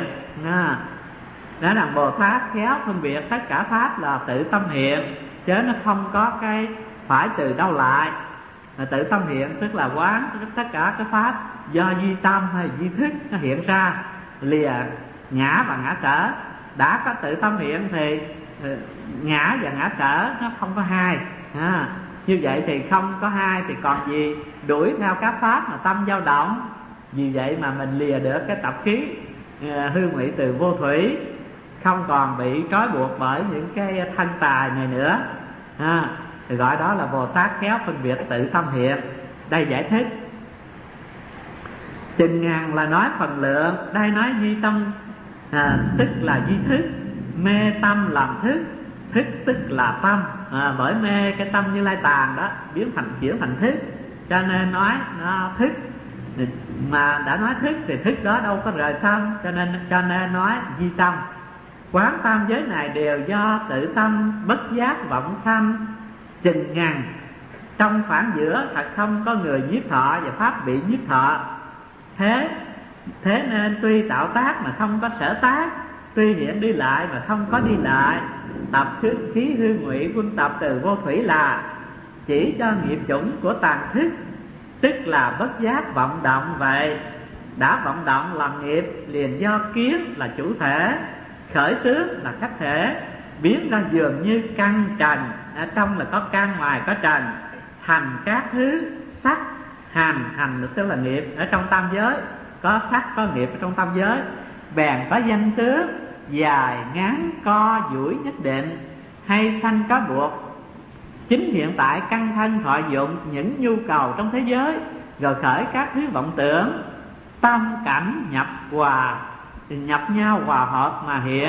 Đó là Bồ Tát khéo phân biệt tất cả pháp là tự tâm hiện, chứ nó không có cái phải từ đâu lại. Tự tâm hiện tức là quán tất cả cái pháp do duy tâm hay duy thức nó hiện ra, lìa ngã và ngã sở. Đã có tự tâm hiện thì ngã và ngã sở nó không có hai. Như vậy thì không có hai thì còn gì? Đuổi theo các pháp mà tâm dao động. Vì vậy mà mình lìa được cái tập khí hư ngụy từ vô thủy, không còn bị trói buộc bởi những cái thân tài này nữa. Thì gọi đó là Bồ Tát khéo phân biệt tự tâm hiện. Đây giải thích. Chừng ngàn là nói phần lượng. Đây nói duy tâm tức là duy thức, mê tâm làm thức, thức tức là tâm. Bởi mê cái tâm Như Lai Tàn đó biến thành chuyển thành thức, cho nên nói nó thức. Mà đã nói thức thì thức đó đâu có rời tâm, cho nên nói duy tâm. Quán tam giới này đều do tự tâm bất giác vọng sanh. Chừng ngàn Trong khoảng giữa thật không có người nhiếp thọ và pháp bị nhiếp thọ. Thế nên tuy tạo tác mà không có sở tác, tuy hiện đi lại mà không có đi lại. Tập khí hư ngụy quân tập từ vô thủy là chỉ cho nghiệp chủng của tàn thức, tức là bất giác vọng động vậy. Đã vọng động làm nghiệp, liền do kiến là chủ thể, khởi xướng là khách thể, biến ra dường như căn trần. Ở trong là có căn, ngoài có trần. Hành các thứ sắc, hành tức là nghiệp ở trong tam giới, có sắc có nghiệp ở trong tam giới. Bèn có danh tướng dài ngắn co duỗi nhất định, hay sanh có buộc. Chính hiện tại căn thân thọ dụng những nhu cầu trong thế giới, rồi khởi các thứ vọng tưởng, tâm cảnh nhập nhau hòa hợp mà hiện.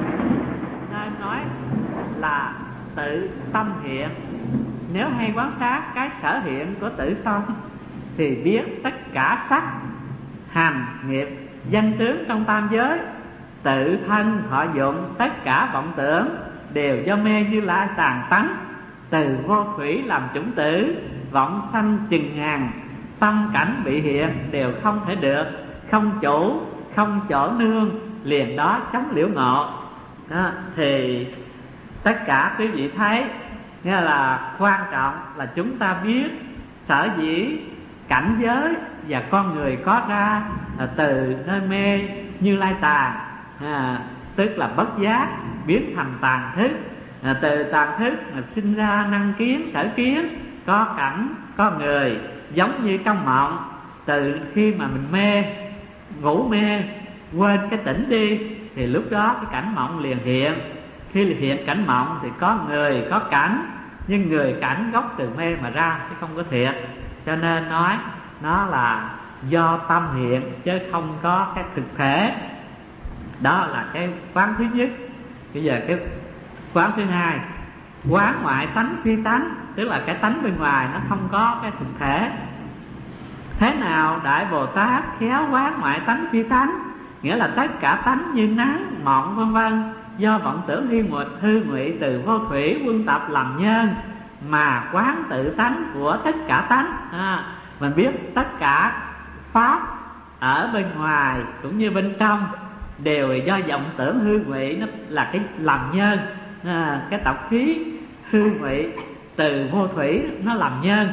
Nên nói là tự tâm hiện. Nếu hay quán sát cái sở hiện của tự tâm, thì biết tất cả sắc, hành, nghiệp, danh tướng trong tam giới, tự thân thọ dụng, tất cả vọng tưởng đều do mê Như Lai tàn tánh. Từ vô thủy làm chủng tử, vọng sanh chừng ngàn, tâm cảnh bị hiện đều không thể được, không chủ, không chỗ nương, liền đó chống liễu ngộ. Đó, thì tất cả quý vị thấy, nghĩa là quan trọng là chúng ta biết sở dĩ cảnh giới và con người có ra từ nơi mê Như Lai tàn, tức là bất giác biến thành tàn thức. Từ tàn thức mà sinh ra năng kiến, sở kiến, có cảnh, có người, giống như trong mộng. Từ khi mà mình mê, ngủ mê, quên cái tỉnh đi, thì lúc đó cái cảnh mộng liền hiện. Khi hiện cảnh mộng thì có người, có cảnh, nhưng người cảnh gốc từ mê mà ra, chứ không có thiệt. Cho nên nói nó là do tâm hiện, chứ không có cái thực thể. Đó là cái quán thứ nhất. Bây giờ cái quán thứ hai, quán ngoại tánh phi tánh, tức là cái tánh bên ngoài nó không có cái thực thể. Thế nào Đại Bồ Tát khéo quán ngoại tánh phi tánh, nghĩa là tất cả tánh như nắng, mộng vân vân, do vọng tưởng hư ngụy từ vô thủy quân tập làm nhân, mà quán tự tánh của tất cả tánh. Mình biết tất cả pháp ở bên ngoài cũng như bên trong đều do vọng tưởng hư ngụy, nó là cái làm nhân. Cái tập khí hư ngụy từ vô thủy nó làm nhân.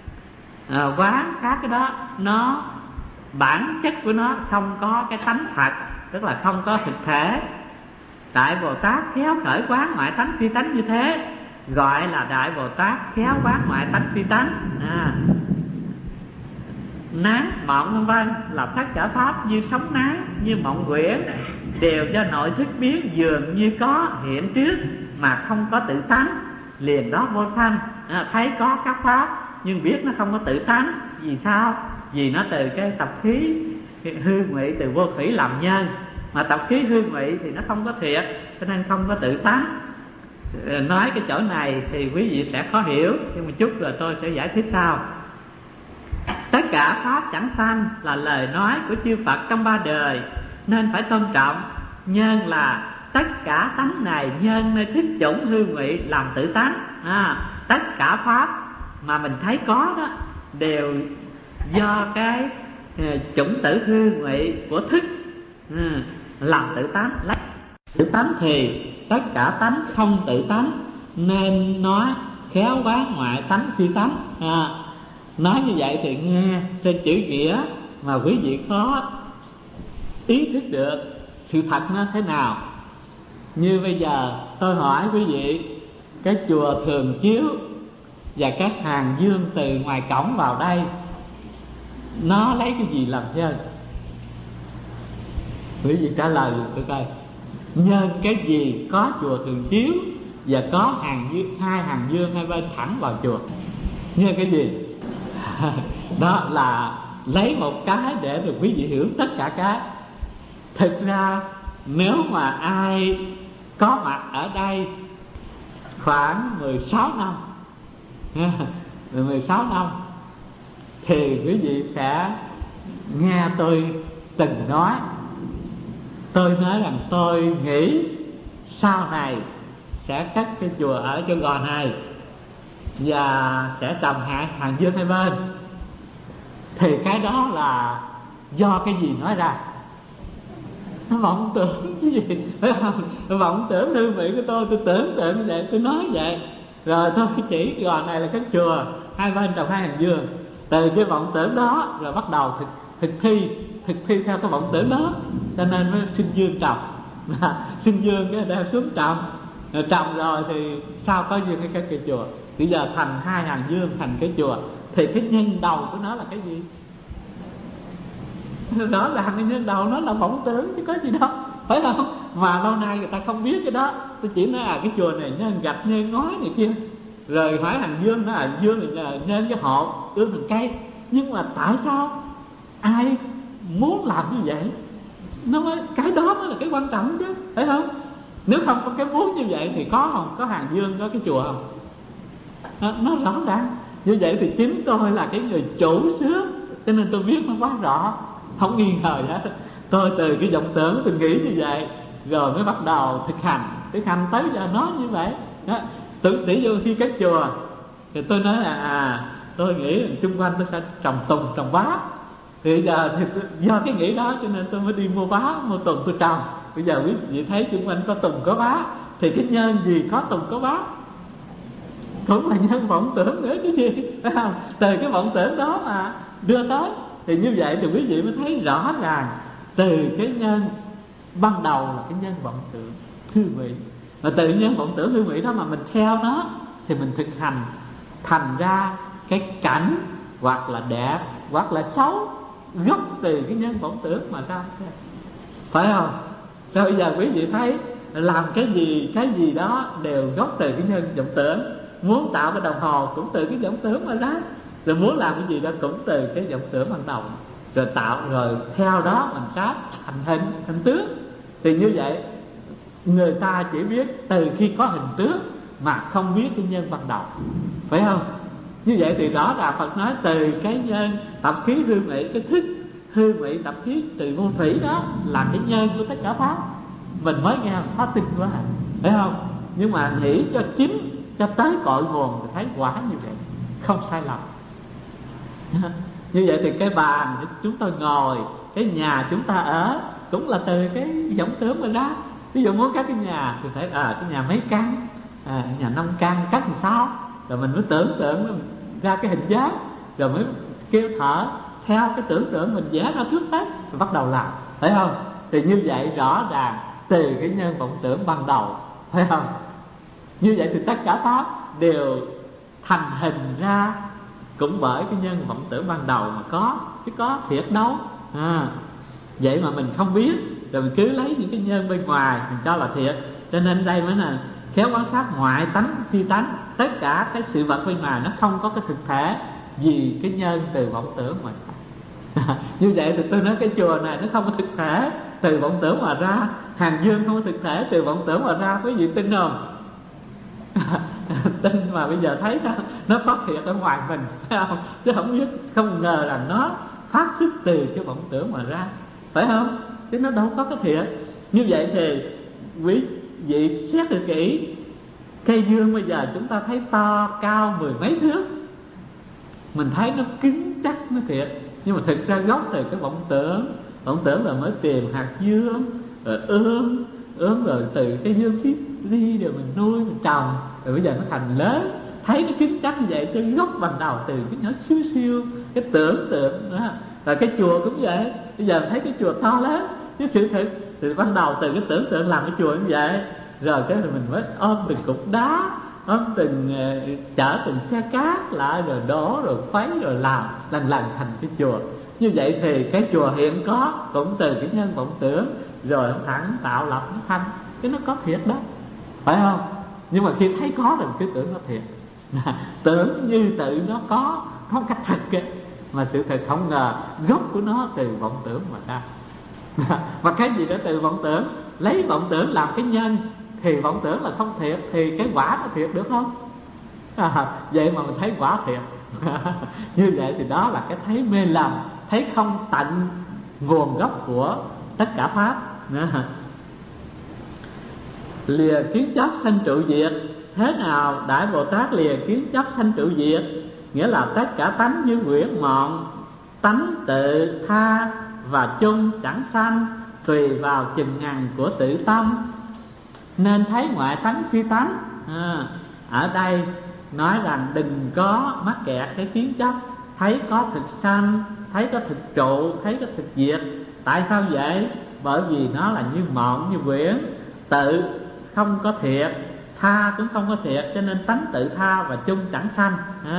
Quán các cái đó, nó bản chất của nó không có cái tánh thật, tức là không có thực thể. Đại Bồ Tát khéo khởi quán ngoại tánh phi tánh như thế, gọi là Đại Bồ Tát khéo quán ngoại tánh phi tánh. Nán, mộng vân vân là tất cả pháp như sóng nán, như mộng quyển, đều do nội thức biến dường như có hiện trước mà không có tự tánh, liền đó vô sanh. Thấy có các pháp nhưng biết nó không có tự tánh. Vì sao? Vì nó từ cái tập khí hư ngụy từ vô thủy làm nhân, mà tập khí hư ngụy thì nó không có thiệt, cho nên không có tự tánh. Nói cái chỗ này thì quý vị sẽ khó hiểu, nhưng một chút rồi tôi sẽ giải thích sau. Tất cả pháp chẳng sanh là lời nói của chư Phật trong ba đời, nên phải tôn trọng. Nhân là tất cả tánh này, nhân nơi thức chủng hư ngụy làm tự tánh. Tất cả pháp mà mình thấy có đó đều do cái chủng tử hư ngụy của thức làm tự tánh. Tự tánh thì tất cả tánh không tự tánh, nên nói khéo quán ngoại tánh phi tánh. Nói như vậy thì nghe trên chữ nghĩa mà quý vị khó ý thức được sự thật nó thế nào. Như bây giờ tôi hỏi quý vị, cái chùa Thường Chiếu và các hàng dương từ ngoài cổng vào đây, nó lấy cái gì làm nhân? Quý vị trả lời được tôi coi. Nhân cái gì có chùa Thường Chiếu và có hàng dương, hai hàng dương hai bên thẳng vào chùa? Nhân cái gì? Đó là lấy một cái để được quý vị hiểu tất cả cái. Thực ra nếu mà ai có mặt ở đây khoảng 16 năm 16 năm thì quý vị sẽ nghe tôi từng nói. Tôi nói rằng tôi nghĩ sau này sẽ cất cái chùa ở chỗ Gò này. và sẽ trồng hàng dương hai bên, thì cái đó là do cái gì nói ra? Nó vọng tưởng cái gì, phải không? Vọng tưởng hương vị của tôi tưởng tượng như vậy, tôi nói vậy. Rồi tôi chỉ gò này là cái chùa, hai bên trồng hai hàng dương. Từ cái vọng tưởng đó rồi bắt đầu thực thi theo cái vọng tưởng đó, cho nên mới sinh dương trồng. Sinh dương cái đem xuống trồng, rồi trồng rồi thì sao có dương cái cây chùa. Bây giờ thành hai hàng dương, thành cái chùa, thì cái nhân đầu của nó là cái gì? Rõ ràng cái nhân đầu nó là vọng tưởng chứ có gì đâu, phải không? Mà lâu nay người ta không biết cái đó. Tôi chỉ nói cái chùa này nhân gạch, nhân ngói này kia, rồi hỏi hàng dương nó là dương là nhân cái hộp, ương thành cây. Nhưng mà tại sao ai muốn làm như vậy? Nó mới, cái đó mới là cái quan trọng chứ, phải không? Nếu không có cái muốn như vậy thì có không? Có hàng dương, có cái chùa không? Nó rõ ràng. Như vậy thì chính tôi là cái người chủ xướng, cho nên tôi biết nó quá rõ, không nghi ngờ hết. Tôi từ cái vọng tưởng tôi nghĩ như vậy, rồi mới bắt đầu thực hành tới giờ nói như vậy đó. Tỷ dụ khi cái chùa thì tôi nói là tôi nghĩ chung quanh tôi sẽ trồng tùng, trồng bá. Thì bây giờ thì do cái nghĩ đó cho nên tôi mới đi mua bá, mua tùng tôi trồng. Bây giờ quý vị thấy chung quanh có tùng có bá, thì cái nhân gì có tùng có bá cũng là nhân vọng tưởng nữa chứ gì, phải không? Từ cái vọng tưởng đó mà đưa tới, thì như vậy thì quý vị mới thấy rõ ràng từ cái nhân ban đầu là cái nhân vọng tưởng hương vị, và từ nhân vọng tưởng hương vị đó mà mình theo nó thì mình thực hành, thành ra cái cảnh hoặc là đẹp hoặc là xấu gốc từ cái nhân vọng tưởng mà ra, phải không? Rồi bây giờ quý vị thấy làm cái gì đó đều gốc từ cái nhân vọng tưởng. Muốn tạo cái đồng hồ cũng từ cái vọng tưởng mà ra, rồi muốn làm cái gì đó cũng từ cái vọng tưởng ban đầu, rồi tạo, rồi theo đó mình sát thành hình, thành tướng. Thì như vậy người ta chỉ biết từ khi có hình tướng mà không biết cái nhân ban đầu, phải không? Như vậy thì rõ ràng Phật nói từ cái nhân tập khí hương vị, cái thức hương vị tập khí từ vô thủy đó là cái nhân của tất cả pháp. Mình mới nghe pháp tinh quá, phải không? Nhưng mà nghĩ cho chính, cho tới cội nguồn thì thấy quả như vậy, không sai lầm. Như vậy thì cái bàn chúng tôi ngồi, cái nhà chúng ta ở cũng là từ cái vọng tưởng mà ra. Ví dụ muốn cắt cái nhà thì phải cái nhà mấy căn, nhà 5 căn cắt làm sao, rồi mình mới tưởng tượng ra cái hình dáng, rồi mới kêu thợ theo cái tưởng tượng mình vẽ ra trước hết, rồi bắt đầu làm, phải không? Thì như vậy rõ ràng từ cái nhân vọng tưởng ban đầu, phải không? Như vậy thì tất cả pháp đều thành hình ra cũng bởi cái nhân vọng tưởng ban đầu mà có, chứ có thiệt đâu. Vậy mà mình không biết, rồi mình cứ lấy những cái nhân bên ngoài mình cho là thiệt. Cho nên đây mới là khéo quan sát ngoại tánh phi tánh. Tất cả cái sự vật bên ngoài nó không có cái thực thể, vì cái nhân từ vọng tưởng mà như vậy thì tôi nói cái chùa này nó không có thực thể, từ vọng tưởng mà ra. Hàng dương không có thực thể, từ vọng tưởng mà ra. Quý vị tin không? Tin mà bây giờ thấy nó có thiệt ở ngoài mình, phải không? Chứ không biết, không ngờ là nó phát xuất từ cái vọng tưởng mà ra, phải không? Chứ nó đâu có cái thiệt. Như vậy thì quý vị xét được kỹ, cây dương bây giờ chúng ta thấy to cao 10 mấy thước, mình thấy nó cứng chắc, nó thiệt. Nhưng mà thực ra gốc từ cái vọng tưởng là mới tìm hạt dương, rồi ương rồi từ cái dương phía đi rồi mình nuôi, mình trồng, rồi bây giờ nó thành lớn. Thấy nó cứng chắc như vậy, cái gốc ban đầu từ cái nhỏ siêu cái tưởng tượng đó. Rồi cái chùa cũng vậy, bây giờ thấy cái chùa to lớn, chứ sự thực thì ban đầu từ cái tưởng tượng làm cái chùa như vậy. Rồi cái mình mới ôm từng cục đá, ôm từng chở từng xe cát lại, rồi đổ, rồi khuấy, rồi làm lần thành cái chùa. Như vậy thì cái chùa hiện có cũng từ cái nhân vọng tưởng, rồi thẳng tạo lập nó thành cái nó có thiệt đó, phải không? Nhưng mà khi thấy có rồi cứ tưởng nó thiệt, tưởng như tự nó có cách thật ấy. Mà sự thật không ngờ gốc của nó từ vọng tưởng mà ra. Và cái gì đó từ vọng tưởng, lấy vọng tưởng làm cái nhân thì vọng tưởng là không thiệt, thì cái quả nó thiệt được không? Vậy mà mình thấy quả thiệt. Như vậy thì đó là cái thấy mê lầm, thấy không tận nguồn gốc của tất cả pháp. Lìa kiến chấp sanh trụ diệt, thế nào Đại Bồ Tát lìa kiến chấp sanh trụ diệt, nghĩa là tất cả tánh như quyển mọn, tánh tự tha và chung chẳng sanh, tùy vào chừng ngằn của tự tâm, nên thấy ngoại tánh phi tánh. Ở đây nói rằng đừng có mắc kẹt cái kiến chấp, thấy có thực sanh, thấy có thực trụ, thấy có thực diệt. Tại sao vậy? Bởi vì nó là như mọn như quyển, tự không có thiệt, tha cũng không có thiệt, cho nên tánh tự tha và chung chẳng sanh.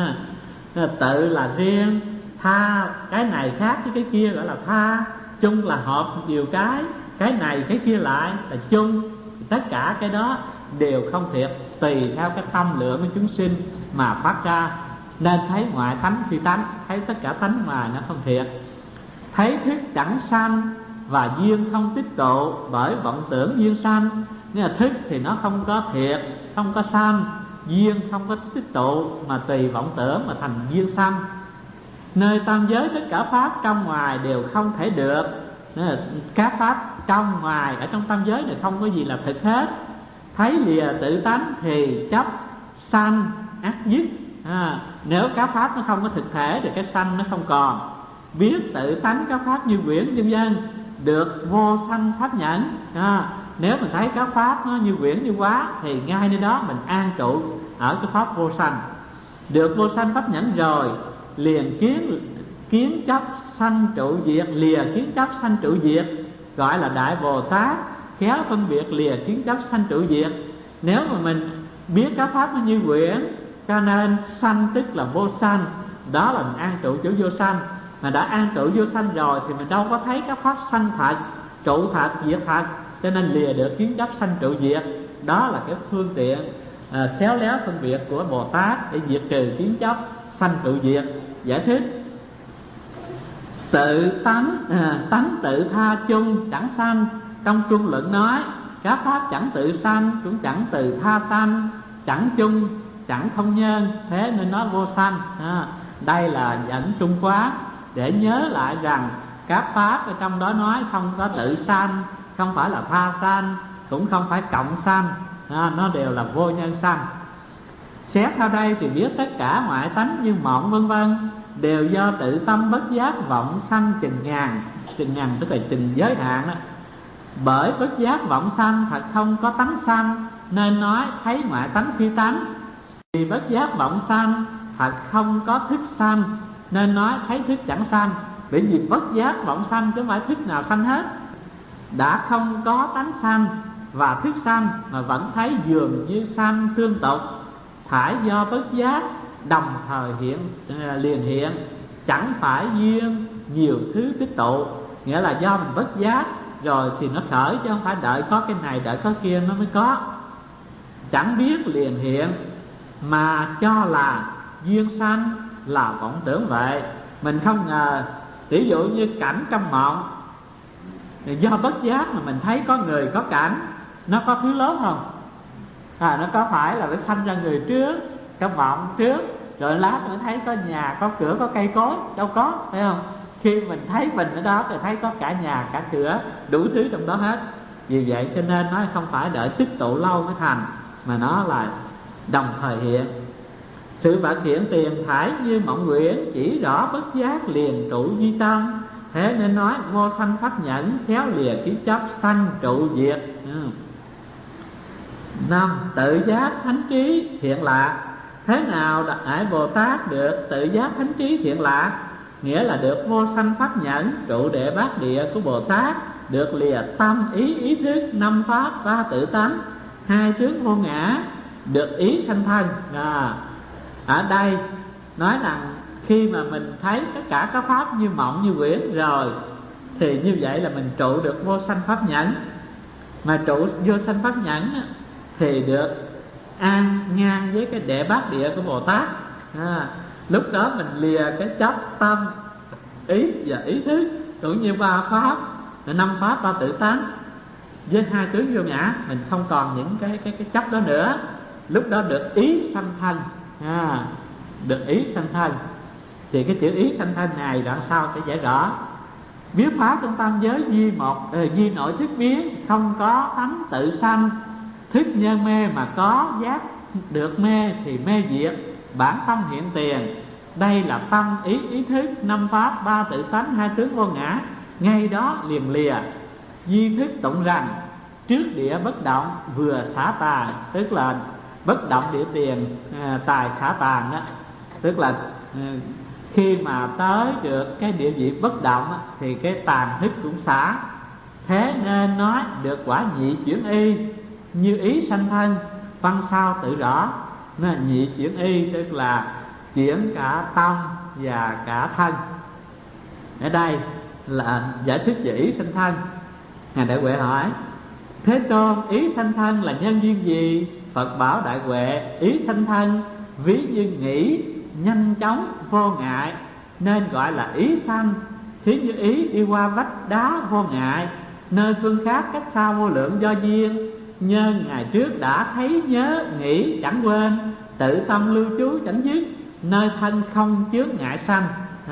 Tự là riêng, tha cái này khác với cái kia gọi là tha, chung là hợp nhiều cái này cái kia lại là chung. Tất cả cái đó đều không thiệt, tùy theo cái tâm lượng của chúng sinh mà phát ra. Nên thấy ngoại tánh phi tánh, thấy tất cả tánh ngoài nó không thiệt. Thấy thức chẳng sanh và duyên không tích tụ, bởi vọng tưởng duyên sanh. Nghĩa là thức thì nó không có thiệt, không có sanh, duyên không có tích tụ, mà tùy vọng tưởng mà thành duyên sanh. Nơi tam giới tất cả pháp trong ngoài đều không thể được. Các pháp trong ngoài ở trong tam giới này không có gì là thực hết. Thấy lìa tự tánh thì chấp sanh ắt dứt. Nếu các pháp nó không có thực thể thì cái sanh nó không còn. Biết tự tánh các pháp như quyển vân vân, được vô sanh pháp nhẫn. Nếu mình thấy các pháp nó như quyển như quá thì ngay nơi đó mình an trụ ở cái pháp vô sanh. Được vô sanh pháp nhẫn rồi, liền kiến chấp sanh trụ diệt, lìa kiến chấp sanh trụ diệt, gọi là Đại Bồ Tát khéo phân biệt lìa kiến chấp sanh trụ diệt. Nếu mà mình biết các pháp nó như quyển, cho nên sanh tức là vô sanh, đó là mình an trụ chỗ vô sanh. Mà đã an trụ vô sanh rồi thì mình đâu có thấy các pháp sanh thật, trụ thật, diệt thật, cho nên lìa được kiến chấp sanh trụ diệt. Đó là cái phương tiện khéo léo phân biệt của Bồ Tát để diệt trừ kiến chấp sanh trụ diệt. Giải thích: tự tánh, tánh tự tha chung chẳng sanh. Trong Trung Luận nói các pháp chẳng tự sanh, cũng chẳng tự tha sanh, chẳng chung, chẳng thông nhân, thế nên nó vô sanh. Đây là dẫn Trung Quán để nhớ lại rằng các pháp ở trong đó nói không có tự sanh, không phải là tha sanh, cũng không phải cộng sanh, nó đều là vô nhân sanh. Xét theo đây thì biết tất cả ngoại tánh như mộng vân vân đều do tự tâm bất giác vọng sanh chừng ngàn tức là chừng giới hạn đó. Bởi bất giác vọng sanh thật không có tánh sanh, nên nói thấy ngoại tánh phi tánh. Vì bất giác vọng sanh thật không có thức sanh, nên nói thấy thức chẳng sanh. Bởi vì bất giác vọng sanh chứ không phải thức nào sanh hết. Đã không có tánh sanh và thức sanh mà vẫn thấy dường như sanh tương tục, phải do bất giác đồng thời liền hiện, chẳng phải duyên nhiều thứ tích tụ. Nghĩa là do mình bất giác rồi thì nó khởi, chứ không phải đợi có cái này đợi có kia nó mới có. Chẳng biết liền hiện mà cho là duyên sanh là vọng tưởng vậy. Mình không ngờ, ví dụ như cảnh trong mộng, do bất giác mà mình thấy có người có cảnh, nó có thứ lớn không? Nó có phải là phải sanh ra người trước trong mộng trước, rồi lát nữa thấy có nhà có cửa có cây cối? Đâu có, phải không? Khi mình thấy mình ở đó thì thấy có cả nhà cả cửa, đủ thứ trong đó hết. Vì vậy cho nên nó không phải đợi tích tụ lâu mới thành, mà nó là đồng thời hiện. Sự vật hiện tiền thải như mộng quyển, chỉ rõ bất giác liền trụ duy tâm. Thế nên nói vô sanh pháp nhẫn, khéo lìa kiến chấp sanh trụ diệt. 5. Tự giác thánh trí thiện lạc. Thế nào Đại Bồ Tát được tự giác thánh trí thiện lạc? Nghĩa là được vô sanh pháp nhẫn, trụ đệ bát địa của Bồ Tát, được lìa tâm ý thức, 5 pháp 3 tự tánh, 2 tướng vô ngã, được ý sanh thân. Ở đây nói rằng khi mà mình thấy tất cả các pháp như mộng như quyển rồi thì như vậy là mình trụ được vô sanh pháp nhẫn. Mà trụ vô sanh pháp nhẫn thì được an ngang với cái đệ bát địa của Bồ Tát. Lúc đó mình lìa cái chấp tâm ý và ý thức, cũng như 3 pháp, 5 pháp 3 tự tánh với 2 tướng vô ngã, mình không còn những cái chấp đó nữa. Lúc đó được ý sanh thân, được ý sanh thân. Thì cái chữ ý sanh thân này đoạn sau sẽ giải rõ. Biết pháp trong tam giới duy nội thức biến, không có tánh tự sanh, thức nhân mê mà có giác được mê thì mê diệt, bản tâm hiện tiền. Đây là tâm ý ý thức, năm pháp, ba tự tánh, hai tướng vô ngã. Ngay đó liền lìa, duy thức tụng rằng trước địa bất động vừa xả tàn. Tức là bất động địa tiền, tài xả tàn đó. Tức là khi mà tới được cái địa vị bất động á, thì cái tàn thức cũng xả. Thế nên nói được quả nhị chuyển y, như ý sanh thân, văn sao tự rõ. Nên nhị chuyển y tức là chuyển cả tâm và cả thân. Ở đây là giải thích về ý sanh thân. Ngài Đại Huệ hỏi: Thế Tôn, ý sanh thân là nhân duyên gì? Phật bảo Đại Huệ: ý sanh thân ví như nghĩ nhanh chóng vô ngại, nên gọi là ý sanh. Thí như ý đi qua vách đá vô ngại, nơi phương khác cách xa vô lượng do duyên. Nhân ngày trước đã thấy nhớ nghĩ chẳng quên, tự tâm lưu trú chẳng dứt, nơi thân không chướng ngại sanh.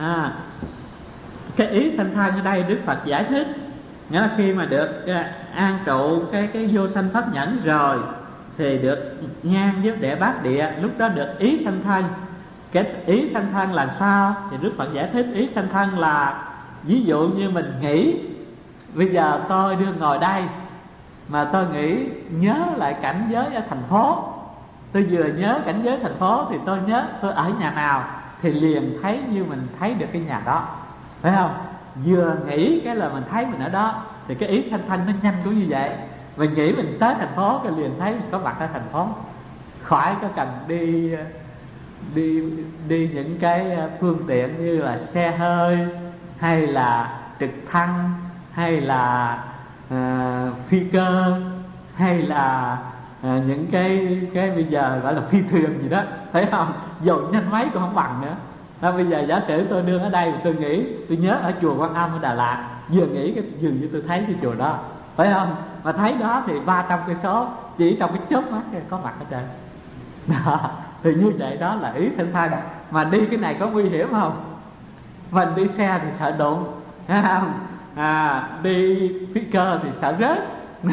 Cái ý sanh thân ở đây Đức Phật giải thích, nghĩa là khi mà được an trụ cái vô sanh pháp nhẫn rồi thì được ngang với đệ bát địa, lúc đó được ý sanh thân. Cái ý sanh thân là sao? Thì Đức Phật giải thích ý sanh thân là ví dụ như mình nghĩ bây giờ tôi đương ngồi đây mà tôi nghĩ nhớ lại cảnh giới ở thành phố. Tôi vừa nhớ cảnh giới thành phố thì tôi nhớ tôi ở nhà nào, thì liền thấy như mình thấy được cái nhà đó, phải không? Vừa nghĩ cái là mình thấy mình ở đó. Thì cái ý sanh thân nó nhanh cũng như vậy. Mình nghĩ mình tới thành phố cái liền thấy mình có mặt ở thành phố, khỏi có cần đi những cái phương tiện như là xe hơi hay là trực thăng hay là phi cơ hay là những cái bây giờ gọi là phi thuyền gì đó, thấy không? Dù nhanh mấy cũng không bằng nữa. Bây giờ giả sử tôi đương ở đây, tôi nghĩ tôi nhớ ở chùa Quan Âm ở Đà Lạt, vừa nghĩ cái dường như tôi thấy cái chùa đó, phải không? Mà thấy đó thì 300 cây số chỉ trong cái chớp mắt có mặt ở trên đó. Thì như vậy đó là ý sanh thân. Mà đi cái này có nguy hiểm không? Mình đi xe thì sợ đụng, thấy không? Đi phi cơ thì sợ rớt,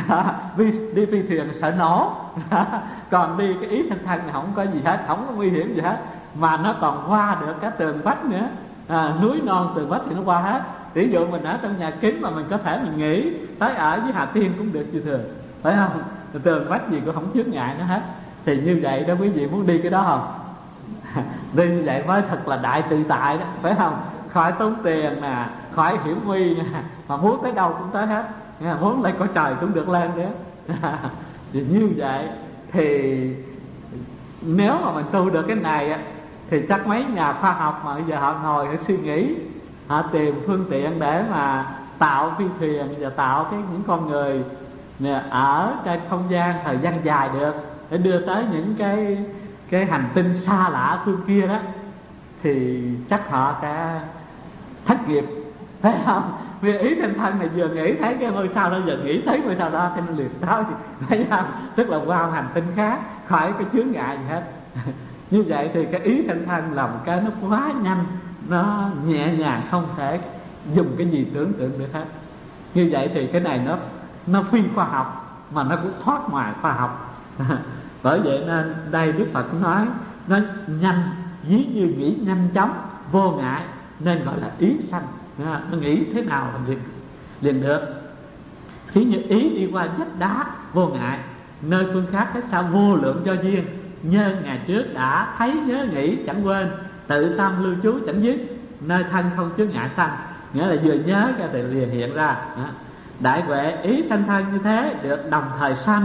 đi phi thuyền thì sợ nổ. Còn đi cái ý sanh thân thì không có gì hết, không có nguy hiểm gì hết, mà nó còn qua được cái tường vách nữa. Núi non tường vách thì nó qua hết. Ví dụ mình ở trong nhà kính mà mình có thể mình nghĩ tới ở với Hà Tiên cũng được như thường, phải không? Tường vách gì cũng không chướng ngại nó hết. Thì như vậy đó, quý vị muốn đi cái đó không? Đi như vậy mới thật là đại tự tại đó, phải không? Khỏi tốn tiền nè, khỏi hiểm nguy nè, mà muốn tới đâu cũng tới hết, muốn lên cõi trời cũng được lên nữa. Thì như vậy thì nếu mà mình tu được cái này á, thì chắc mấy nhà khoa học mà bây giờ họ ngồi họ suy nghĩ, họ tìm phương tiện để mà tạo phi thuyền và tạo những con người ở trên không gian thời gian dài được, để đưa tới những cái hành tinh xa lạ phương kia đó, thì chắc họ sẽ thất nghiệp, thấy không? Vì ý sanh thân này vừa nghĩ thấy cái ngôi sao đó, giờ nghĩ thấy ngôi sao đó, cho nên liền đó, thấy không? Tức là qua hành tinh khác, khỏi cái chướng ngại gì hết. Như vậy thì cái ý sanh thân là một cái nó quá nhanh, nó nhẹ nhàng, không thể dùng cái gì tưởng tượng được hết. Như vậy thì cái này nó phi khoa học, mà nó cũng thoát ngoài khoa học. Bởi vậy nên đây Đức Phật nói nó nhanh, ví như nghĩ nhanh chóng vô ngại, nên gọi là ý sanh. Nó nghĩ thế nào là liền được. Thí như ý đi qua vách đá vô ngại, nơi phương khác cách xa vô lượng do duyên. Nhân ngày trước đã thấy nhớ nghĩ chẳng quên, tự tâm lưu trú chẳng dứt, nơi thân không chướng ngại sanh. Nghĩa là vừa nhớ cái thì liền hiện ra. Đại Huệ, ý sanh thân như thế được đồng thời sanh.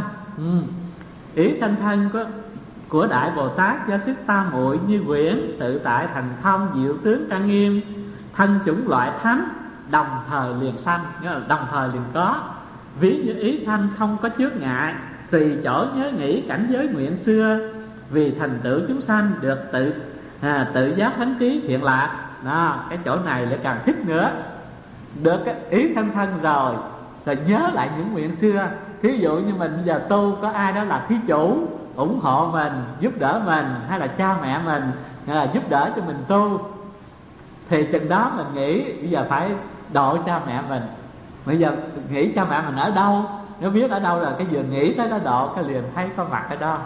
Ý sanh thân của Đại Bồ Tát do sức tam muội như quyển, tự tại thành thông, diệu tướng trang nghiêm, thân chủng loại thánh, đồng thời liền sanh, nghĩa là đồng thời liền có. Ví như ý sanh không có chướng ngại, tùy chỗ nhớ nghĩ cảnh giới nguyện xưa, vì thành tựu chúng sanh được tự giác thánh trí thiện lạc. Đó, cái chỗ này lại càng thích nữa. Được cái ý sanh thân rồi nhớ lại những nguyện xưa. Thí dụ như mình bây giờ tu, có ai đó là thí chủ ủng hộ mình, giúp đỡ mình, hay là cha mẹ mình giúp đỡ cho mình tu, thì chừng đó mình nghĩ bây giờ phải độ cha mẹ mình. Bây giờ nghĩ cha mẹ mình ở đâu, nếu biết ở đâu rồi cái vừa nghĩ tới đó độ, cái liền thấy có mặt ở đó.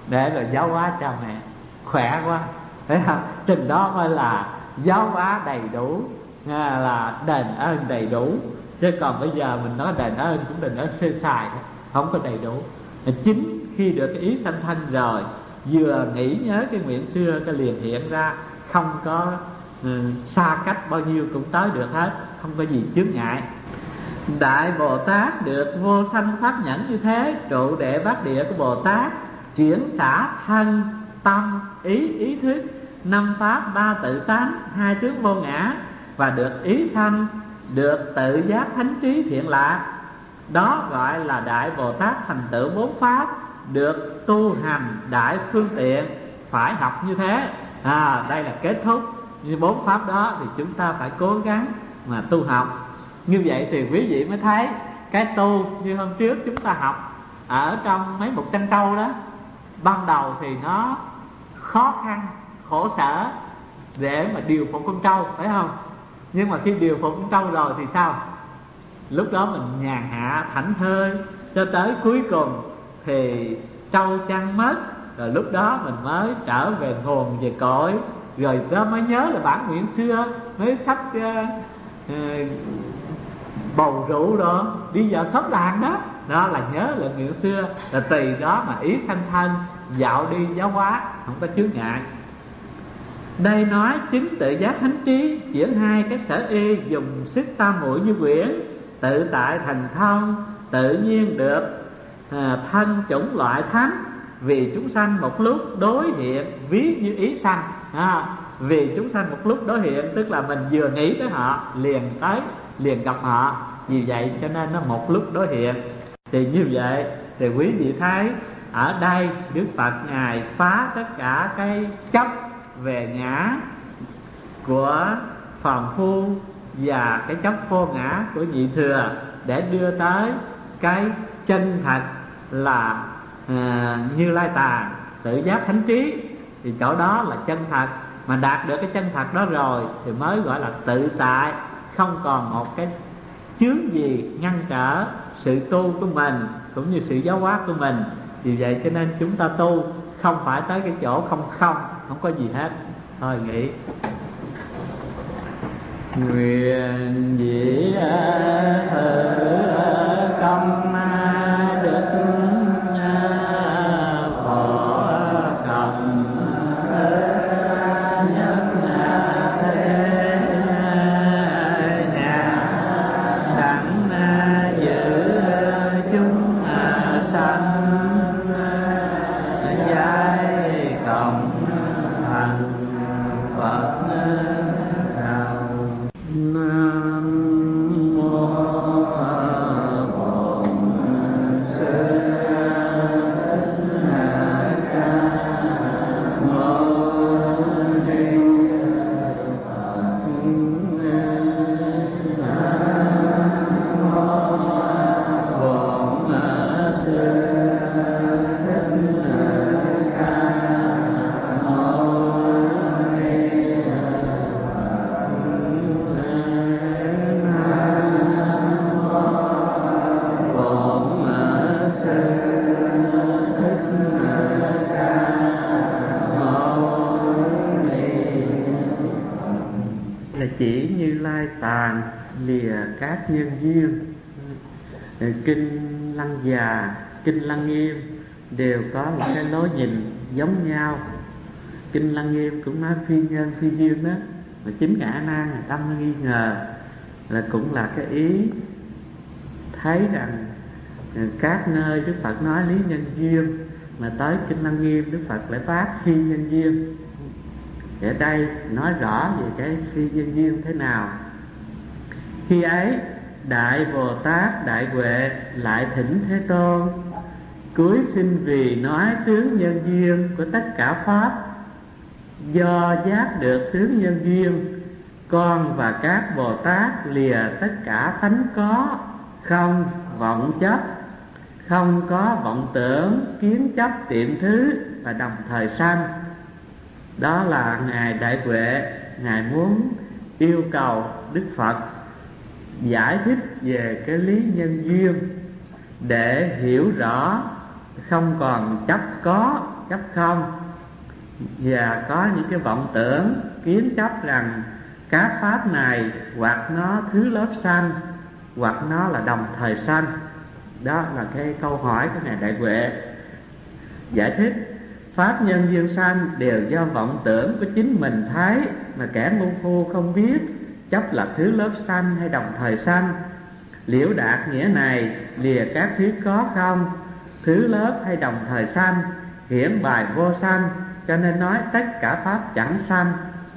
để rồi giáo hóa cha mẹ. Khỏe quá, thấy không? Chừng đó mới là giáo hóa đầy đủ, là đền ơn đầy đủ. Chứ còn bây giờ mình nói đền ơn cũng đền ơn sơ sài, không có đầy đủ. Chính khi được cái ý sanh thanh rồi, vừa nghĩ nhớ cái nguyện xưa cái liền hiện ra, không có xa cách bao nhiêu cũng tới được hết, không có gì chướng ngại. Đại Bồ Tát được vô sanh pháp nhẫn như thế, trụ đệ bát địa của Bồ Tát, chuyển xả thân tâm ý thức, năm pháp ba tự tánh, hai tướng vô ngã, và được ý sanh, được tự giác thánh trí thiện lạc. Đó gọi là Đại Bồ Tát thành tựu bốn pháp, được tu hành đại phương tiện. Phải học như thế. Đây là kết thúc. Như bốn pháp đó thì chúng ta phải cố gắng mà tu học. Như vậy thì quý vị mới thấy cái tu như hôm trước chúng ta học ở trong mấy một chân câu đó, ban đầu thì nó khó khăn, khổ sở để mà điều phục con trâu, phải không? Nhưng mà khi điều phục con trâu rồi thì sao? Lúc đó mình nhàn hạ thảnh thơi, cho tới cuối cùng thì trâu chăn mất, rồi lúc đó mình mới trở về nguồn về cội, rồi đó mới nhớ là bản nguyện xưa, mới sắp bầu rượu đó đi vào xóm làng đó, đó là nhớ lại nguyện xưa, là tùy đó mà ý sanh thân, dạo đi giáo hóa, không có chướng ngại. Đây nói chính tự giác thánh trí, chuyển hai cái sở y, dùng sức tam muội như quyển, tự tại thành thông, tự nhiên được thân chủng loại thánh, vì chúng sanh một lúc đối hiện, ví như ý sanh. Vì chúng sanh một lúc đối hiện, tức là mình vừa nghĩ tới họ liền tới, liền gặp họ. Vì vậy cho nên nó một lúc đối hiện. Thì như vậy thì quý vị thấy ở đây Đức Phật Ngài phá tất cả cái chấp về ngã của phàm phu và cái chấp vô ngã của nhị thừa, để đưa tới cái chân thật là Như Lai Tạng tự giác thánh trí. Thì chỗ đó là chân thật. Mà đạt được cái chân thật đó rồi thì mới gọi là tự tại, không còn một cái chướng gì ngăn trở sự tu của mình cũng như sự giáo hóa của mình. Vì vậy cho nên chúng ta tu không phải tới cái chỗ không có gì hết. Thôi nghỉ. Nguyện dĩ công đức phổ cộng nhất thế nhà đặng giữ chúng sanh giai cộng thành Phật. Chỉ Như Lai Tạng lìa các nhân duyên. Kinh Lăng Già, Kinh Lăng Nghiêm đều có một cái lối nhìn giống nhau. Kinh Lăng Nghiêm cũng nói phi nhân phi duyên đó, mà chính Ngã Nan là tâm nghi ngờ, là cũng là cái ý thấy rằng các nơi Đức Phật nói lý nhân duyên, mà tới Kinh Lăng Nghiêm Đức Phật lại phát phi nhân duyên. Ở đây nói rõ về cái phi nhân duyên thế nào. Khi ấy Đại Bồ Tát Đại Huệ lại thỉnh Thế Tôn, cúi xin vì nói tướng nhân duyên của tất cả pháp. Do giác được tướng nhân duyên, con và các Bồ Tát lìa tất cả tánh có, không vọng chấp, không có vọng tưởng, kiến chấp tiệm thứ, và đồng thời sanh. Đó là Ngài Đại Huệ, Ngài muốn yêu cầu Đức Phật giải thích về cái lý nhân duyên, để hiểu rõ không còn chấp có chấp không, và có những cái vọng tưởng kiến chấp rằng các pháp này hoặc nó thứ lớp sanh, hoặc nó là đồng thời sanh. Đó là cái câu hỏi của Ngài Đại Huệ. Giải thích: pháp nhân duyên sanh đều do vọng tưởng của chính mình thấy, mà kẻ ngu phu không biết chấp là thứ lớp sanh hay đồng thời sanh. Liễu đạt nghĩa này lìa các thuyết có không, thứ lớp hay đồng thời sanh, hiển bài vô sanh, cho nên nói tất cả pháp chẳng sanh.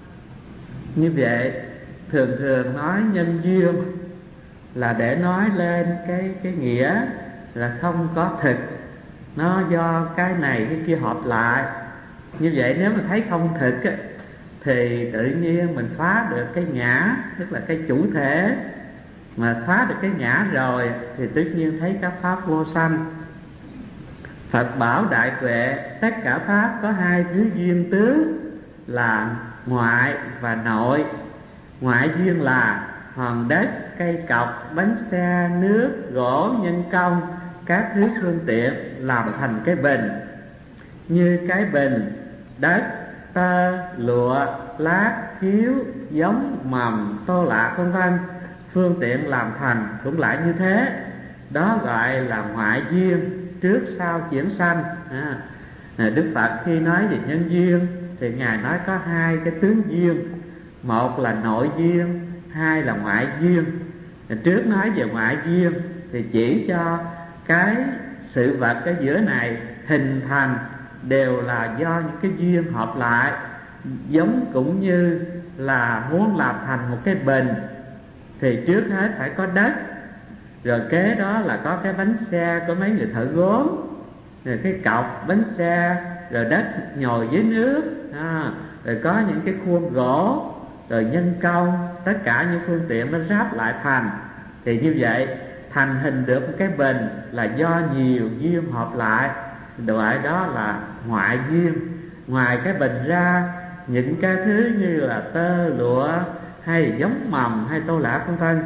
Như vậy thường thường nói nhân duyên là để nói lên cái nghĩa là không có thực, nó do cái này cái kia hợp lại. Như vậy nếu mà thấy không thực á, thì tự nhiên mình phá được cái ngã, tức là cái chủ thể. Mà phá được cái ngã rồi thì tất nhiên thấy các pháp vô sanh. Phật bảo Đại Huệ tất cả pháp có hai thứ duyên tướng là ngoại và nội. Ngoại duyên là hòn đất, cây cọc, bánh xe, nước, gỗ, nhân công, các thứ phương tiện làm thành cái bình. Như cái bình, đất, tơ, lụa, lát, chiếu, giống, mầm, tô lạ vân vân, phương tiện làm thành cũng lại như thế. Đó gọi là ngoại duyên, trước sau chuyển sanh. Đức Phật khi nói về nhân duyên thì Ngài nói có hai cái tướng duyên, một là nội duyên, hai là ngoại duyên. Trước nói về ngoại duyên thì chỉ cho cái sự vật ở giữa này hình thành đều là do những cái duyên hợp lại. Giống cũng như là muốn làm thành một cái bình thì trước hết phải có đất, rồi kế đó là có cái bánh xe của mấy người thợ gốm, rồi cái cọc bánh xe, rồi đất nhồi dưới nước, rồi có những cái khuôn gỗ, rồi nhân công, tất cả những phương tiện nó ráp lại thành. Thì như vậy thành hình được một cái bình là do nhiều duyên hợp lại, gọi đó là ngoại duyên. Ngoài cái bình ra, những cái thứ như là tơ lụa hay giống mầm hay tô lạ vân vân,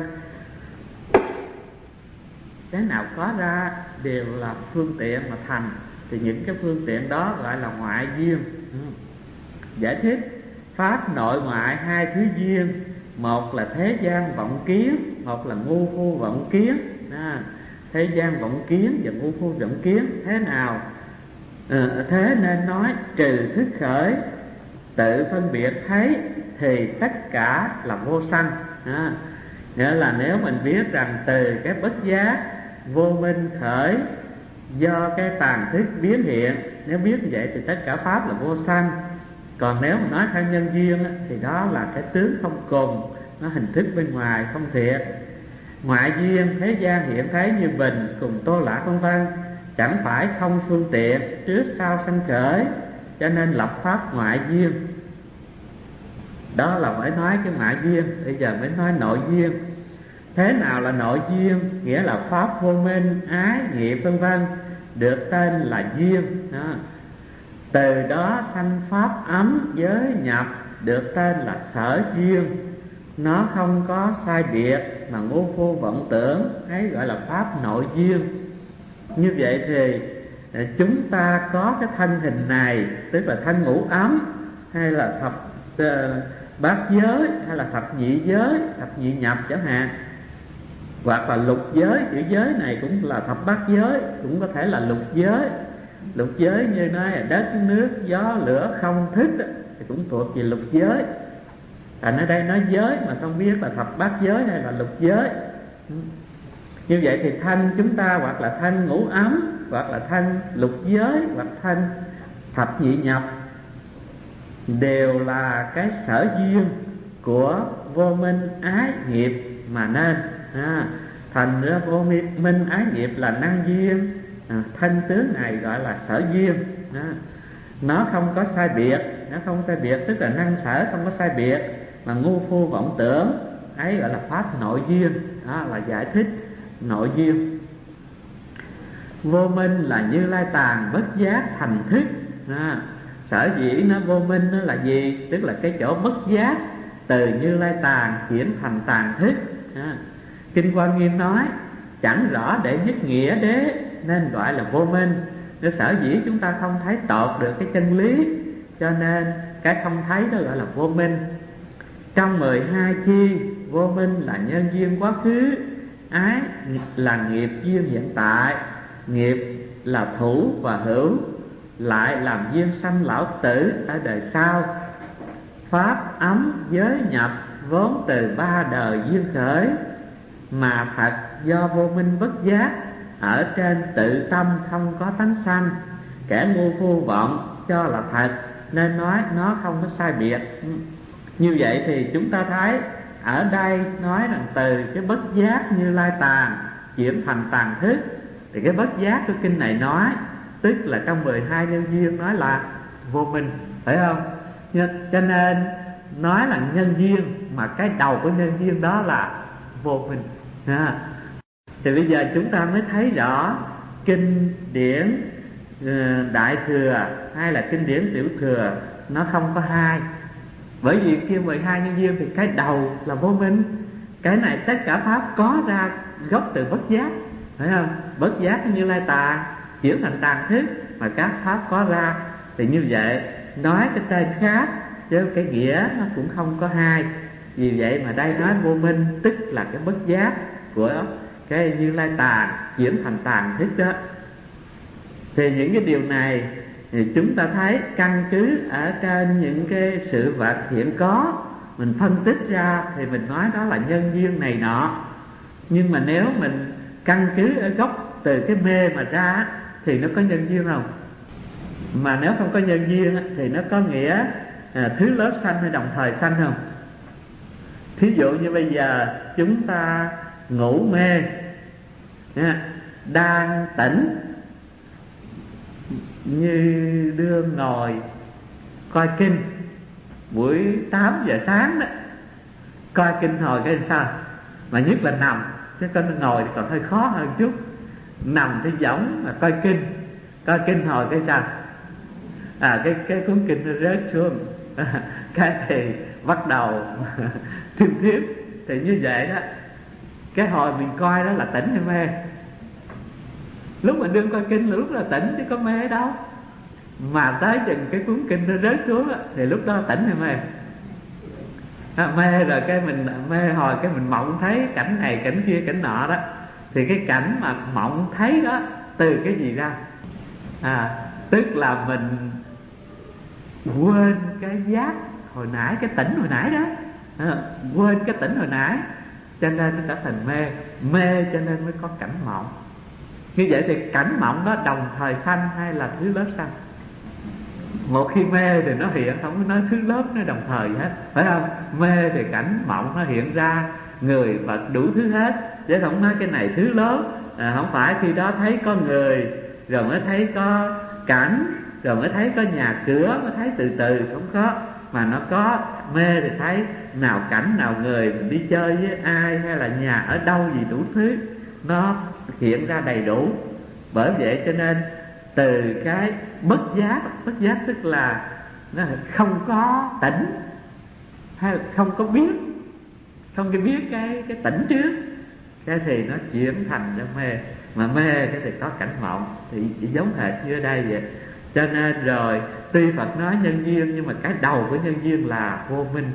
cái nào có ra đều là phương tiện mà thành, thì những cái phương tiện đó gọi là ngoại duyên. Giải thích: pháp nội ngoại hai thứ duyên, một là thế gian vọng kiến, một là ngu phu vọng kiến. Thế gian vọng kiến và ngu phu vọng kiến thế nào? Thế nên nói trừ thức khởi, tự phân biệt thấy thì tất cả là vô sanh. Nghĩa là nếu mình biết rằng từ cái bất giác vô minh khởi, do cái tàn thức biến hiện, nếu biết như vậy thì tất cả pháp là vô sanh. Còn nếu mà nói theo nhân duyên thì đó là cái tướng không cùng, nó hình thức bên ngoài không thiệt. Ngoại duyên thế gian hiện thấy như bình cùng tô lạ vân vân, chẳng phải không phương tiện, trước sau sanh khởi, cho nên lập pháp ngoại duyên. Đó là mới nói cái ngoại duyên. Bây giờ mới nói nội duyên. Thế nào là nội duyên? Nghĩa là pháp vô minh, ái, nghiệp vân vân được tên là duyên. Từ đó sanh pháp ấm, giới, nhập được tên là sở duyên. Nó không có sai biệt mà ngu phu vọng tưởng, ấy gọi là pháp nội duyên. Như vậy thì chúng ta có cái thân hình này, tức là thân ngũ ấm, hay là thập bát giới, hay là thập nhị giới, thập nhị nhập chẳng hạn, hoặc là lục giới. Chữ giới này cũng là thập bát giới, cũng có thể là lục giới. Lục giới như nói là đất, nước, gió, lửa, không, thức thì cũng thuộc về lục giới. Thành ở đây nói giới mà không biết là thập bát giới hay là lục giới. Như vậy thì thân chúng ta hoặc là thân ngũ ấm, hoặc là thân lục giới, hoặc thân thập nhị nhập, đều là cái sở duyên của vô minh ái nghiệp mà nên. Thành ra vô minh ái nghiệp là năng duyên. Thân tướng này gọi là sở duyên. Nó không có sai biệt, nó không sai biệt tức là năng sở không có sai biệt, mà ngu phu vọng tưởng, ấy gọi là pháp nội duyên. Đó là giải thích nội duyên. Vô minh là Như Lai tàn bất giác thành thức. Sở dĩ nó vô minh nó là gì? Tức là cái chỗ bất giác từ Như Lai tàn chuyển thành tàn thức. Kinh Quan Nghiêm nói chẳng rõ để nhất nghĩa đế nên gọi là vô minh. Nếu sở dĩ chúng ta không thấy tột được cái chân lý, cho nên cái không thấy đó gọi là vô minh. Trong 12 chi, vô minh là nhân duyên quá khứ, ái là nghiệp duyên hiện tại, nghiệp là thủ và hữu, lại làm duyên sanh lão tử ở đời sau. Pháp ấm giới nhập vốn từ 3 đời duyên khởi, mà thật do vô minh bất giác, ở trên tự tâm không có tánh sanh. Kẻ ngu phu vọng cho là thật, nên nói nó không có sai biệt. Như vậy thì chúng ta thấy ở đây nói rằng từ cái bất giác Như Lai tàn chuyển thành tàn thức. Thì cái bất giác của kinh này nói, tức là trong 12 nhân duyên nói là vô minh, phải không? Cho nên nói là nhân duyên, mà cái đầu của nhân duyên đó là vô minh. Thì bây giờ chúng ta mới thấy rõ kinh điển Đại Thừa hay là kinh điển Tiểu Thừa nó không có hai. Bởi vì kia 12 nhân duyên thì cái đầu là vô minh, cái này tất cả pháp có ra gốc từ bất giác, phải không? Bất giác Như Lai tàn chuyển thành tàn thức, mà các pháp có ra. Thì như vậy nói cái tên khác, chứ cái nghĩa nó cũng không có hai. Vì vậy mà đây nói vô minh tức là cái bất giác của cái Như Lai tàn chuyển thành tàn thức đó. Thì những cái điều này thì chúng ta thấy căn cứ ở trên những cái sự vật hiện có, mình phân tích ra thì mình nói đó là nhân duyên này nọ. Nhưng mà nếu mình căn cứ ở gốc từ cái mê mà ra thì nó có nhân duyên không? Mà nếu không có nhân duyên thì nó có nghĩa thứ lớp sanh hay đồng thời sanh không? Thí dụ như bây giờ chúng ta ngủ mê, đang tỉnh, như đương ngồi coi kinh buổi 8 giờ sáng đó, coi kinh hồi cái sao, mà nhất là nằm, chứ có ngồi thì còn hơi khó hơn chút. Nằm thì giống mà coi kinh hồi cái sao, cái cuốn kinh nó rớt xuống cái thì bắt đầu thiêm thiếp. Thì như vậy đó, cái hồi mình coi đó là tỉnh hay mê? Lúc mình đương coi kinh là lúc là tỉnh chứ có mê đâu. Mà tới chừng cái cuốn kinh nó rớt xuống thì lúc đó tỉnh hay mê? Mê rồi cái mình mê hồi cái mình mộng thấy cảnh này cảnh kia cảnh nọ đó. Thì cái cảnh mà mộng thấy đó từ cái gì ra? Tức là mình quên cái giác hồi nãy, cái tỉnh hồi nãy đó, quên cái tỉnh hồi nãy, cho nên nó trở thành mê. Mê cho nên mới có cảnh mộng. Như vậy thì cảnh mộng đó đồng thời sanh hay là thứ lớp sanh? Một khi mê thì nó hiện, không có nói thứ lớp nó đồng thời hết, phải không? Mê thì cảnh mộng nó hiện ra người vật đủ thứ hết, chứ không nói cái này thứ lớp. Không phải khi đó thấy có người rồi mới thấy có cảnh, rồi mới thấy có nhà cửa, mới thấy từ từ, không có. Mà nó có mê thì thấy nào cảnh nào người, mình đi chơi với ai hay là nhà ở đâu gì đủ thứ, nó hiện ra đầy đủ. Bởi vậy cho nên từ cái bất giác tức là nó không có tỉnh, hay không có biết, không có biết cái tỉnh trước, cái thì nó chuyển thành ra mê. Mà mê cái thì có cảnh mộng, thì chỉ giống hệt như ở đây vậy. Cho nên rồi tuy Phật nói nhân duyên, nhưng mà cái đầu của nhân duyên là vô minh.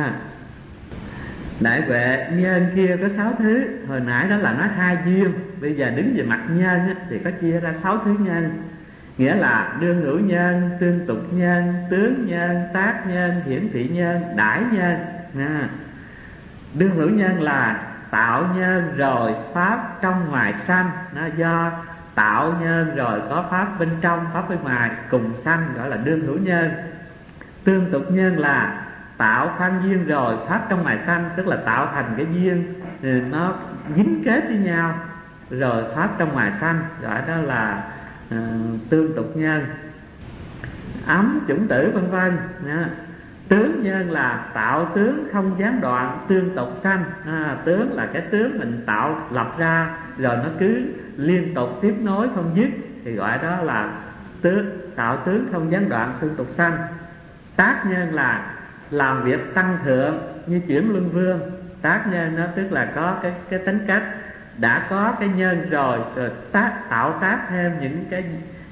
Đại huệ nhân kia có 6 thứ. Hồi nãy đó là nói 2 duyên, bây giờ đứng về mặt nhân thì có chia ra 6 thứ nhân. Nghĩa là đương hữu nhân, tương tục nhân, tướng nhân, tác nhân, hiển thị nhân, đãi nhân. Đương hữu nhân là tạo nhân rồi pháp trong ngoài sanh. Nó do tạo nhân rồi có pháp bên trong, pháp bên ngoài cùng sanh, gọi là đương hữu nhân. Tương tục nhân là tạo tham duyên rồi pháp trong ngoài sanh, tức là tạo thành cái duyên nó dính kết với nhau rồi pháp trong ngoài sanh, gọi đó là tương tục nhân. Ấm chủng tử vân vân. Tướng nhân là tạo tướng không gián đoạn, tương tục sanh. Tướng là cái tướng mình tạo lập ra rồi nó cứ liên tục tiếp nối không dứt, thì gọi đó là tạo tướng không gián đoạn, tương tục sanh. Tác nhân là làm việc tăng thượng như chuyển luân vương. Tác nhân nó tức là có cái tính cách đã có cái nhân rồi tạo tác thêm những cái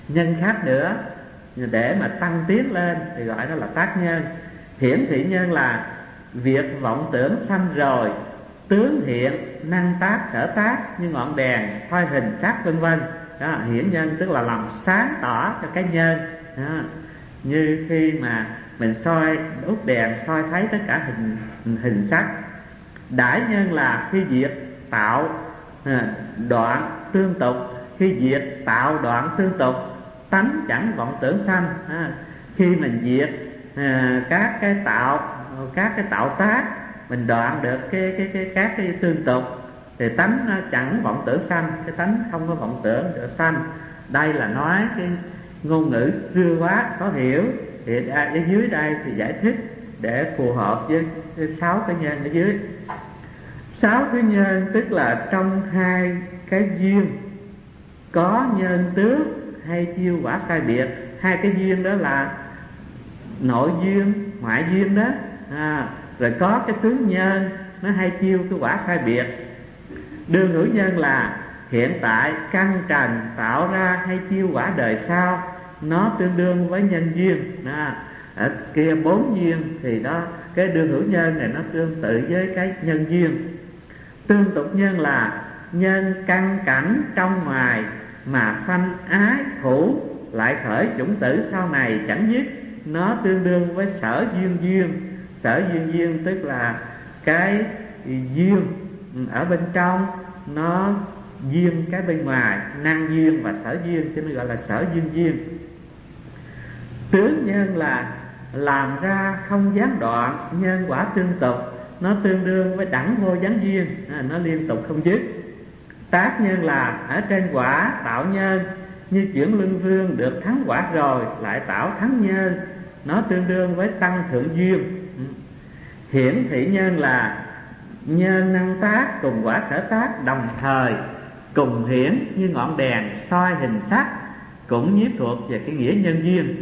nhân khác nữa để mà tăng tiến lên thì gọi đó là tác nhân. Hiển thị nhân là việc vọng tưởng sanh rồi tướng hiện năng tác sở tác như ngọn đèn soi hình sắc vân vân. Đó, hiển nhân tức là làm sáng tỏ cho cái nhân. Đó, như khi mà mình soi đốt đèn soi thấy tất cả hình sắc. Đãi nhân là khi diệt tạo đoạn tương tục, khi diệt tạo đoạn tương tục tánh chẳng vọng tưởng sanh. Khi mình diệt các cái tạo tác, mình đoạn được các cái tương tục thì tánh nó chẳng vọng tưởng sanh, cái tánh không có vọng tưởng được sanh. Đây là nói cái ngôn ngữ xưa quá khó hiểu, thì ở dưới đây thì giải thích để phù hợp với 6 cái nhân ở dưới. 6 cái nhân tức là trong 2 cái duyên có nhân tướng hay chiêu quả sai biệt. 2 cái duyên đó là nội duyên, ngoại duyên đó. Rồi có cái tướng nhân nó hay chiêu cái quả sai biệt. Đương hữu nhân là hiện tại căn trần tạo ra hay chiêu quả đời sau, nó tương đương với nhân duyên. Ở kia 4 duyên thì đó, cái đương hữu nhân này nó tương tự với cái nhân duyên. Tương tục nhân là nhân căn cảnh trong ngoài mà sanh ái thủ, lại khởi chủng tử sau này chẳng dứt, nó tương đương với sở duyên duyên. Sở duyên duyên tức là cái duyên ở bên trong nó duyên cái bên ngoài, năng duyên và sở duyên, cho nên gọi là sở duyên duyên. Tướng nhân là làm ra không gián đoạn, nhân quả tương tục, nó tương đương với đẳng vô gián duyên, nó liên tục không dứt. Tác nhân là ở trên quả tạo nhân, như chuyển luân vương được thắng quả rồi lại tạo thắng nhân, nó tương đương với tăng thượng duyên. Hiển thị nhân là nhân năng tác cùng quả sở tác đồng thời cùng hiển như ngọn đèn soi hình sắc, cũng nhiếp thuộc về cái nghĩa nhân duyên.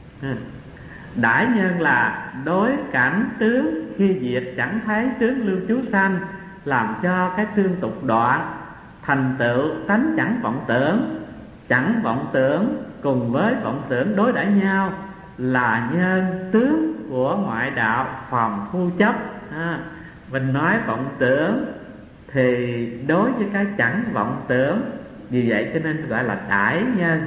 Đãi nhân là đối cảnh tướng, khi diệt chẳng thấy tướng lưu trú sanh, làm cho cái xương tục đoạn, thành tựu tánh chẳng vọng tưởng. Chẳng vọng tưởng cùng với vọng tưởng đối đãi nhau là nhân tướng của ngoại đạo phòng phu chấp. Mình nói vọng tưởng thì đối với cái chẳng vọng tưởng, vì vậy cho nên gọi là đãi nhân.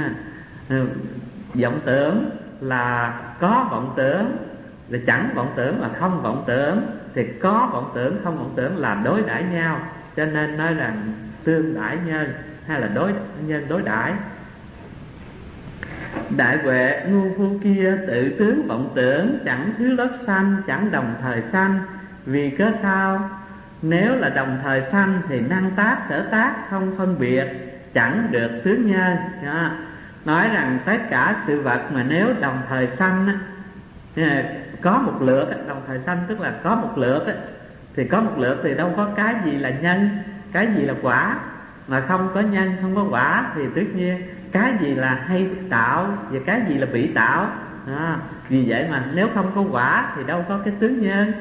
Vọng tưởng là có vọng tưởng, là chẳng vọng tưởng là không vọng tưởng, thì có vọng tưởng không vọng tưởng là đối đãi nhau, cho nên nói rằng tương đãi nhân hay là nhân đối đãi. Đại huệ ngu phu kia tự tướng vọng tưởng, chẳng thứ lớp sanh, chẳng đồng thời sanh. Vì cớ sao? Nếu là đồng thời sanh thì năng tác sở tác không phân biệt, chẳng được tướng nhân. Nói rằng tất cả sự vật mà nếu đồng thời sanh có một lượt, đồng thời sanh tức là có một lượt, thì có một lượt thì đâu có cái gì là nhân, cái gì là quả. Mà không có nhân, không có quả thì tất nhiên cái gì là hay tạo và cái gì là bị tạo. Vì vậy mà nếu không có quả thì đâu có cái tướng nhân.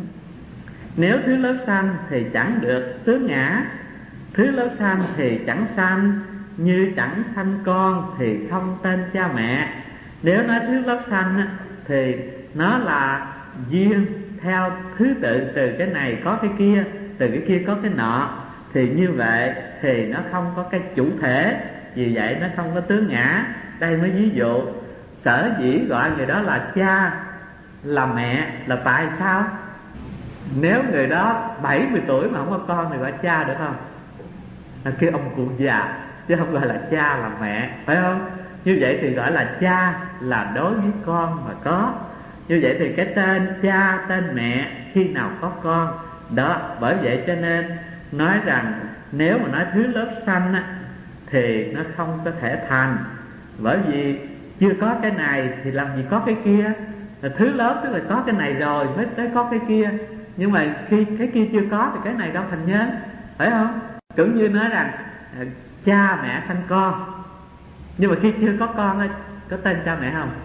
Nếu thứ lớp sanh thì chẳng được tướng ngã, thứ lớp sanh thì chẳng sanh, như chẳng sanh con thì không tên cha mẹ. Nếu nói thứ lớp sanh thì nó là duyên theo thứ tự, từ cái này có cái kia, từ cái kia có cái nọ, thì như vậy thì nó không có cái chủ thể, vì vậy nó không có tướng ngã. Đây mới ví dụ. Sở dĩ gọi người đó là cha, là mẹ là tại sao? Nếu người đó 70 tuổi mà không có con thì gọi cha được không? Là kêu ông cụ già, chứ không gọi là cha là mẹ, phải không? Như vậy thì gọi là cha là đối với con mà có. Như vậy thì cái tên cha, tên mẹ khi nào có con đó. Bởi vậy cho nên nói rằng nếu mà nói thứ lớp sanh thì nó không có thể thành, bởi vì chưa có cái này thì làm gì có cái kia. Thứ lớp tức là có cái này rồi mới tới có cái kia, nhưng mà khi cái kia chưa có thì cái này đâu thành nhân, phải không? Cũng như nói rằng cha mẹ sanh con, nhưng mà khi chưa có con có tên cha mẹ không?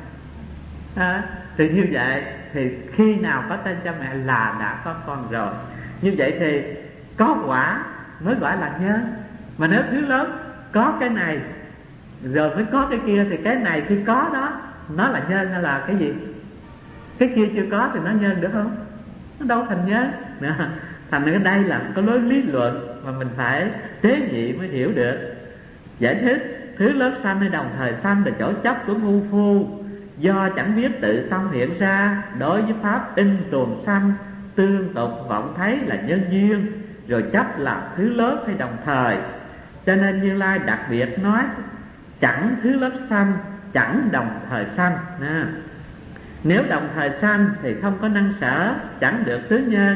Thì như vậy thì khi nào có tên cha mẹ là đã có con rồi. Như vậy thì có quả mới gọi là nhân. Mà nếu thứ lớp có cái này rồi mới có cái kia. Thì cái này khi có đó nó là nhân hay là cái gì? Cái kia chưa có thì nó nhân được không? Nó đâu thành nhân. Thành ra đây là có lối lý luận mà mình phải tế nhị mới hiểu được. Giải thích thứ lớp sanh hay đồng thời sanh là chỗ chấp của ngu phu, do chẳng biết tự tâm hiện ra. Đối với pháp in tuồng sanh tương tục vọng thấy là nhân duyên, rồi chấp là thứ lớp hay đồng thời. Cho nên Như Lai đặc biệt nói chẳng thứ lớp sanh, chẳng đồng thời sanh. Nếu đồng thời sanh thì không có năng sở, chẳng được tứ nhân.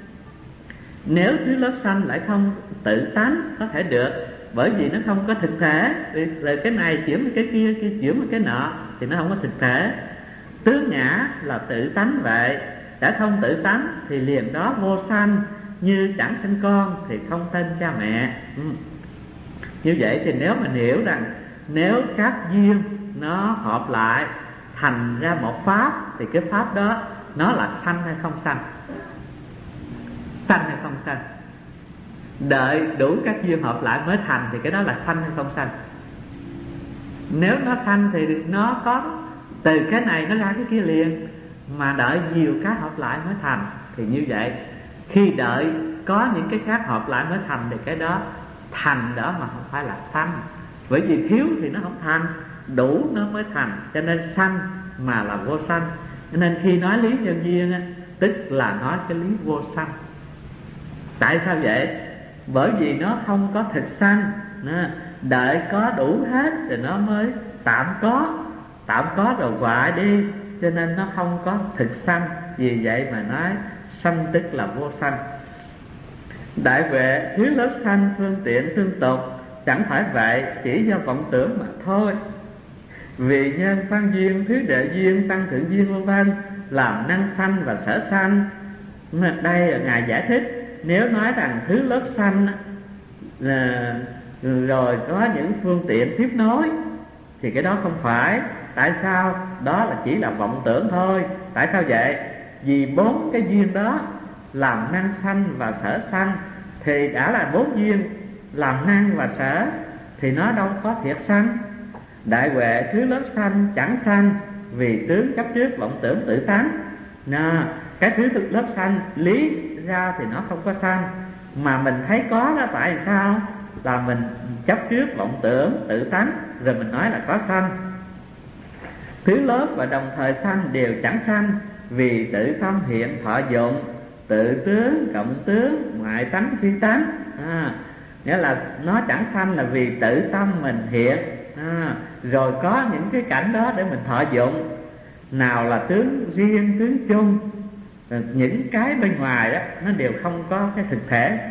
Nếu thứ lớp sanh lại không tự tánh có thể được, bởi vì nó không có thực thể. Rồi cái này chuyển cái kia, kia chuyển cái nọ thì nó không có thực thể. Tứ ngã là tự tánh vậy, đã không tự tánh thì liền đó vô sanh. Như chẳng sinh con thì không tên cha mẹ. Như vậy thì nếu mình hiểu rằng nếu các duyên nó hợp lại thành ra một pháp, thì cái pháp đó nó là sanh hay không sanh? Sanh hay không sanh? Đợi đủ các duyên hợp lại mới thành thì cái đó là sanh hay không sanh? Nếu nó sanh thì nó có từ cái này nó ra cái kia liền, mà đợi nhiều cái hợp lại mới thành. Thì như vậy khi đợi có những cái khác hợp lại mới thành thì cái đó thành đó mà không phải là sanh. Bởi vì thiếu thì nó không thành, đủ nó mới thành. Cho nên sanh mà là vô sanh. Cho nên khi nói lý nhân duyên á, tức là nói cái lý vô sanh. Tại sao vậy? Bởi vì nó không có thực sanh. Đợi có đủ hết thì nó mới tạm có rồi hoại đi. Cho nên nó không có thực sanh. Vì vậy mà nói sanh tức là vô sanh. Đại huệ thứ lớp sanh phương tiện tương tục, chẳng phải vậy, chỉ do vọng tưởng mà thôi. Vì nhân phan duyên, thứ đệ duyên, tăng thượng duyên vân vân làm năng sanh và sở sanh. Đây là Ngài giải thích. Nếu nói rằng thứ lớp sanh là rồi có những phương tiện tiếp nối thì cái đó không phải. Tại sao? Đó là chỉ là vọng tưởng thôi. Tại sao vậy? Vì bốn cái duyên đó làm năng sanh và sở sanh, thì đã là bốn duyên làm năng và sở thì nó đâu có thiệt sanh. Đại huệ thứ lớp sanh chẳng sanh, vì tướng chấp trước vọng tưởng tự tánh. Cái thứ lớp sanh lý ra thì nó không có sanh, mà mình thấy có đó. Tại sao? Là mình chấp trước vọng tưởng tự tánh, rồi mình nói là có sanh. Thứ lớp và đồng thời sanh đều chẳng sanh, vì tự tâm hiện thọ dụng, tự tướng, cộng tướng, ngoại tánh, phi tánh. Nghĩa là nó chẳng sanh là vì tự tâm mình hiện. Rồi có những cái cảnh đó để mình thọ dụng. Nào là tướng riêng, tướng chung, những cái bên ngoài đó nó đều không có cái thực thể.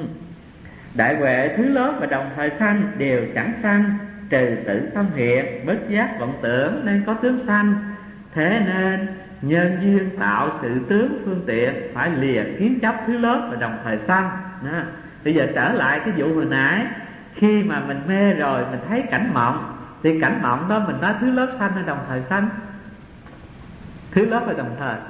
Đại huệ thứ lớp và đồng thời sanh đều chẳng sanh, trừ tự tâm hiện, bất giác vọng tưởng nên có tướng sanh. Thế nên nhân duyên tạo sự tướng phương tiện phải lìa kiến chấp thứ lớp và đồng thời sanh. Bây giờ trở lại cái vụ hồi nãy, khi mà mình mê rồi mình thấy cảnh mộng, thì cảnh mộng đó mình nói thứ lớp sanh hay đồng thời sanh? Thứ lớp hay đồng thời?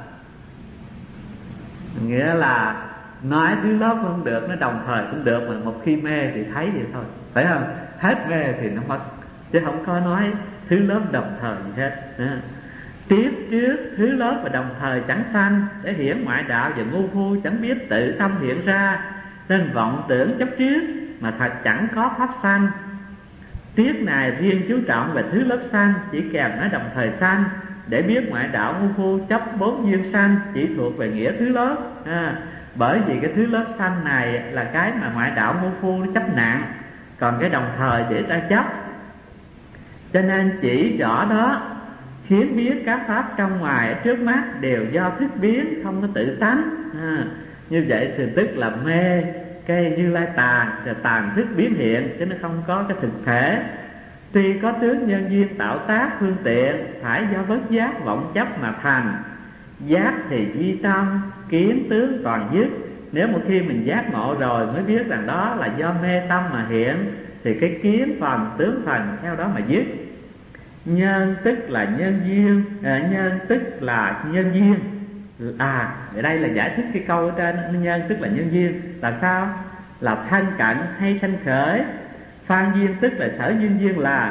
Nghĩa là nói thứ lớp không được, nó đồng thời cũng được, mà một khi mê thì thấy vậy thôi, phải không? Hết mê thì nó mất, chứ không có nói thứ lớp đồng thời gì hết. Tiếp trước thứ lớp và đồng thời chẳng sanh, để hiển ngoại đạo và ngu phu chẳng biết tự tâm hiện ra, nên vọng tưởng chấp trước mà thật chẳng có pháp sanh. Tiết này riêng chú trọng về thứ lớp sanh, chỉ kèm nói đồng thời sanh, để biết ngoại đạo ngu phu chấp bốn duyên sanh chỉ thuộc về nghĩa thứ lớp. Bởi vì cái thứ lớp sanh này là cái mà ngoại đạo ngu phu nó chấp nặng, còn cái đồng thời để ta chấp. Cho nên chỉ rõ đó khiến biết các pháp trong ngoài ở trước mắt đều do thức biến, không có tự tánh. Như vậy thì tức là mê cái Như Lai tàn, rồi tàn thức biến hiện, chứ nó không có cái thực thể. Tuy có tướng nhân duyên tạo tác phương tiện, phải do bất giác vọng chấp mà thành. Giác thì duy tâm, kiến tướng toàn dứt. Nếu một khi mình giác ngộ rồi mới biết rằng đó là do mê tâm mà hiện, thì cái kiến phần, tướng phần theo đó mà dứt. Nhân tức là nhân duyên, nhân tức là nhân duyên. Ở đây là giải thích cái câu ở trên, nhân tức là nhân duyên là sao? Là thân cận hay sanh khởi. Phan duyên tức là sở duyên duyên là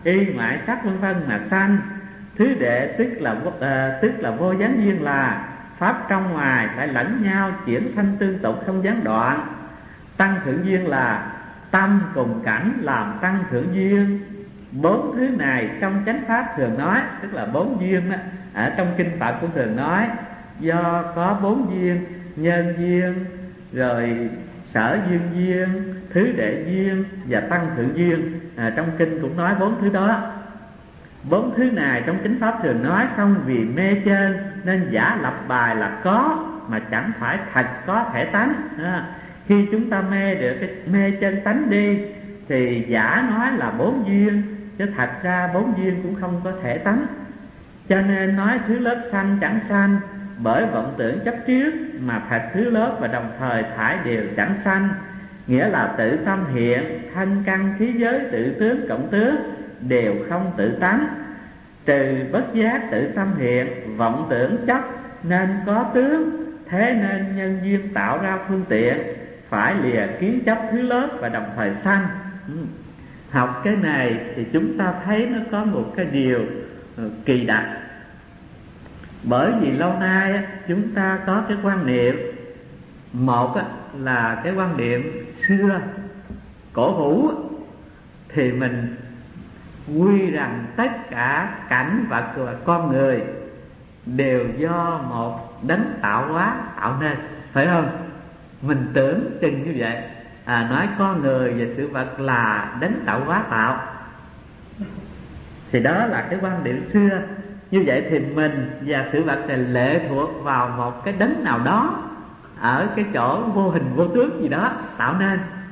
y ngoại sắc vân vân mà sanh. Thứ đệ tức là vô gián duyên, là pháp trong ngoài phải lẫn nhau chuyển sanh tương tục không gián đoạn. Tăng thượng duyên là tâm cùng cảnh làm tăng thượng duyên. Bốn thứ này trong chánh pháp thường nói, tức là bốn duyên đó, ở trong kinh Phật cũng thường nói, do có bốn duyên: nhân duyên, rồi sở duyên duyên, thứ đệ duyên và tăng thượng duyên. Trong kinh cũng nói bốn thứ đó. Bốn thứ này trong chánh pháp thường nói, không vì mê trên nên giả lập bài là có, mà chẳng phải thật có thể tánh. Khi chúng ta mê được cái mê trên tánh đi thì giả nói là bốn duyên, chứ thật ra bốn duyên cũng không có thể tánh. Cho nên nói thứ lớp sanh chẳng sanh, bởi vọng tưởng chấp trước, mà thật thứ lớp và đồng thời thải đều chẳng sanh. Nghĩa là tự tâm hiện, thân căn khí giới tự tướng cộng tướng đều không tự tánh. Trừ bất giác tự tâm hiện, vọng tưởng chấp nên có tướng. Thế nên nhân duyên tạo ra phương tiện, phải lìa kiến chấp thứ lớp và đồng thời sanh. Học cái này thì chúng ta thấy nó có một cái điều kỳ đặc. Bởi vì lâu nay chúng ta có cái quan niệm, một là cái quan niệm xưa cổ hủ, thì mình quy rằng tất cả cảnh vật và con người đều do một đấng tạo hóa tạo nên, phải không? Mình tưởng chừng như vậy, nói con người và sự vật là đấng tạo hóa tạo, thì đó là cái quan điểm xưa. Như vậy thì mình và sự vật này lệ thuộc vào một cái đấng nào đó ở cái chỗ vô hình vô tướng gì đó tạo nên.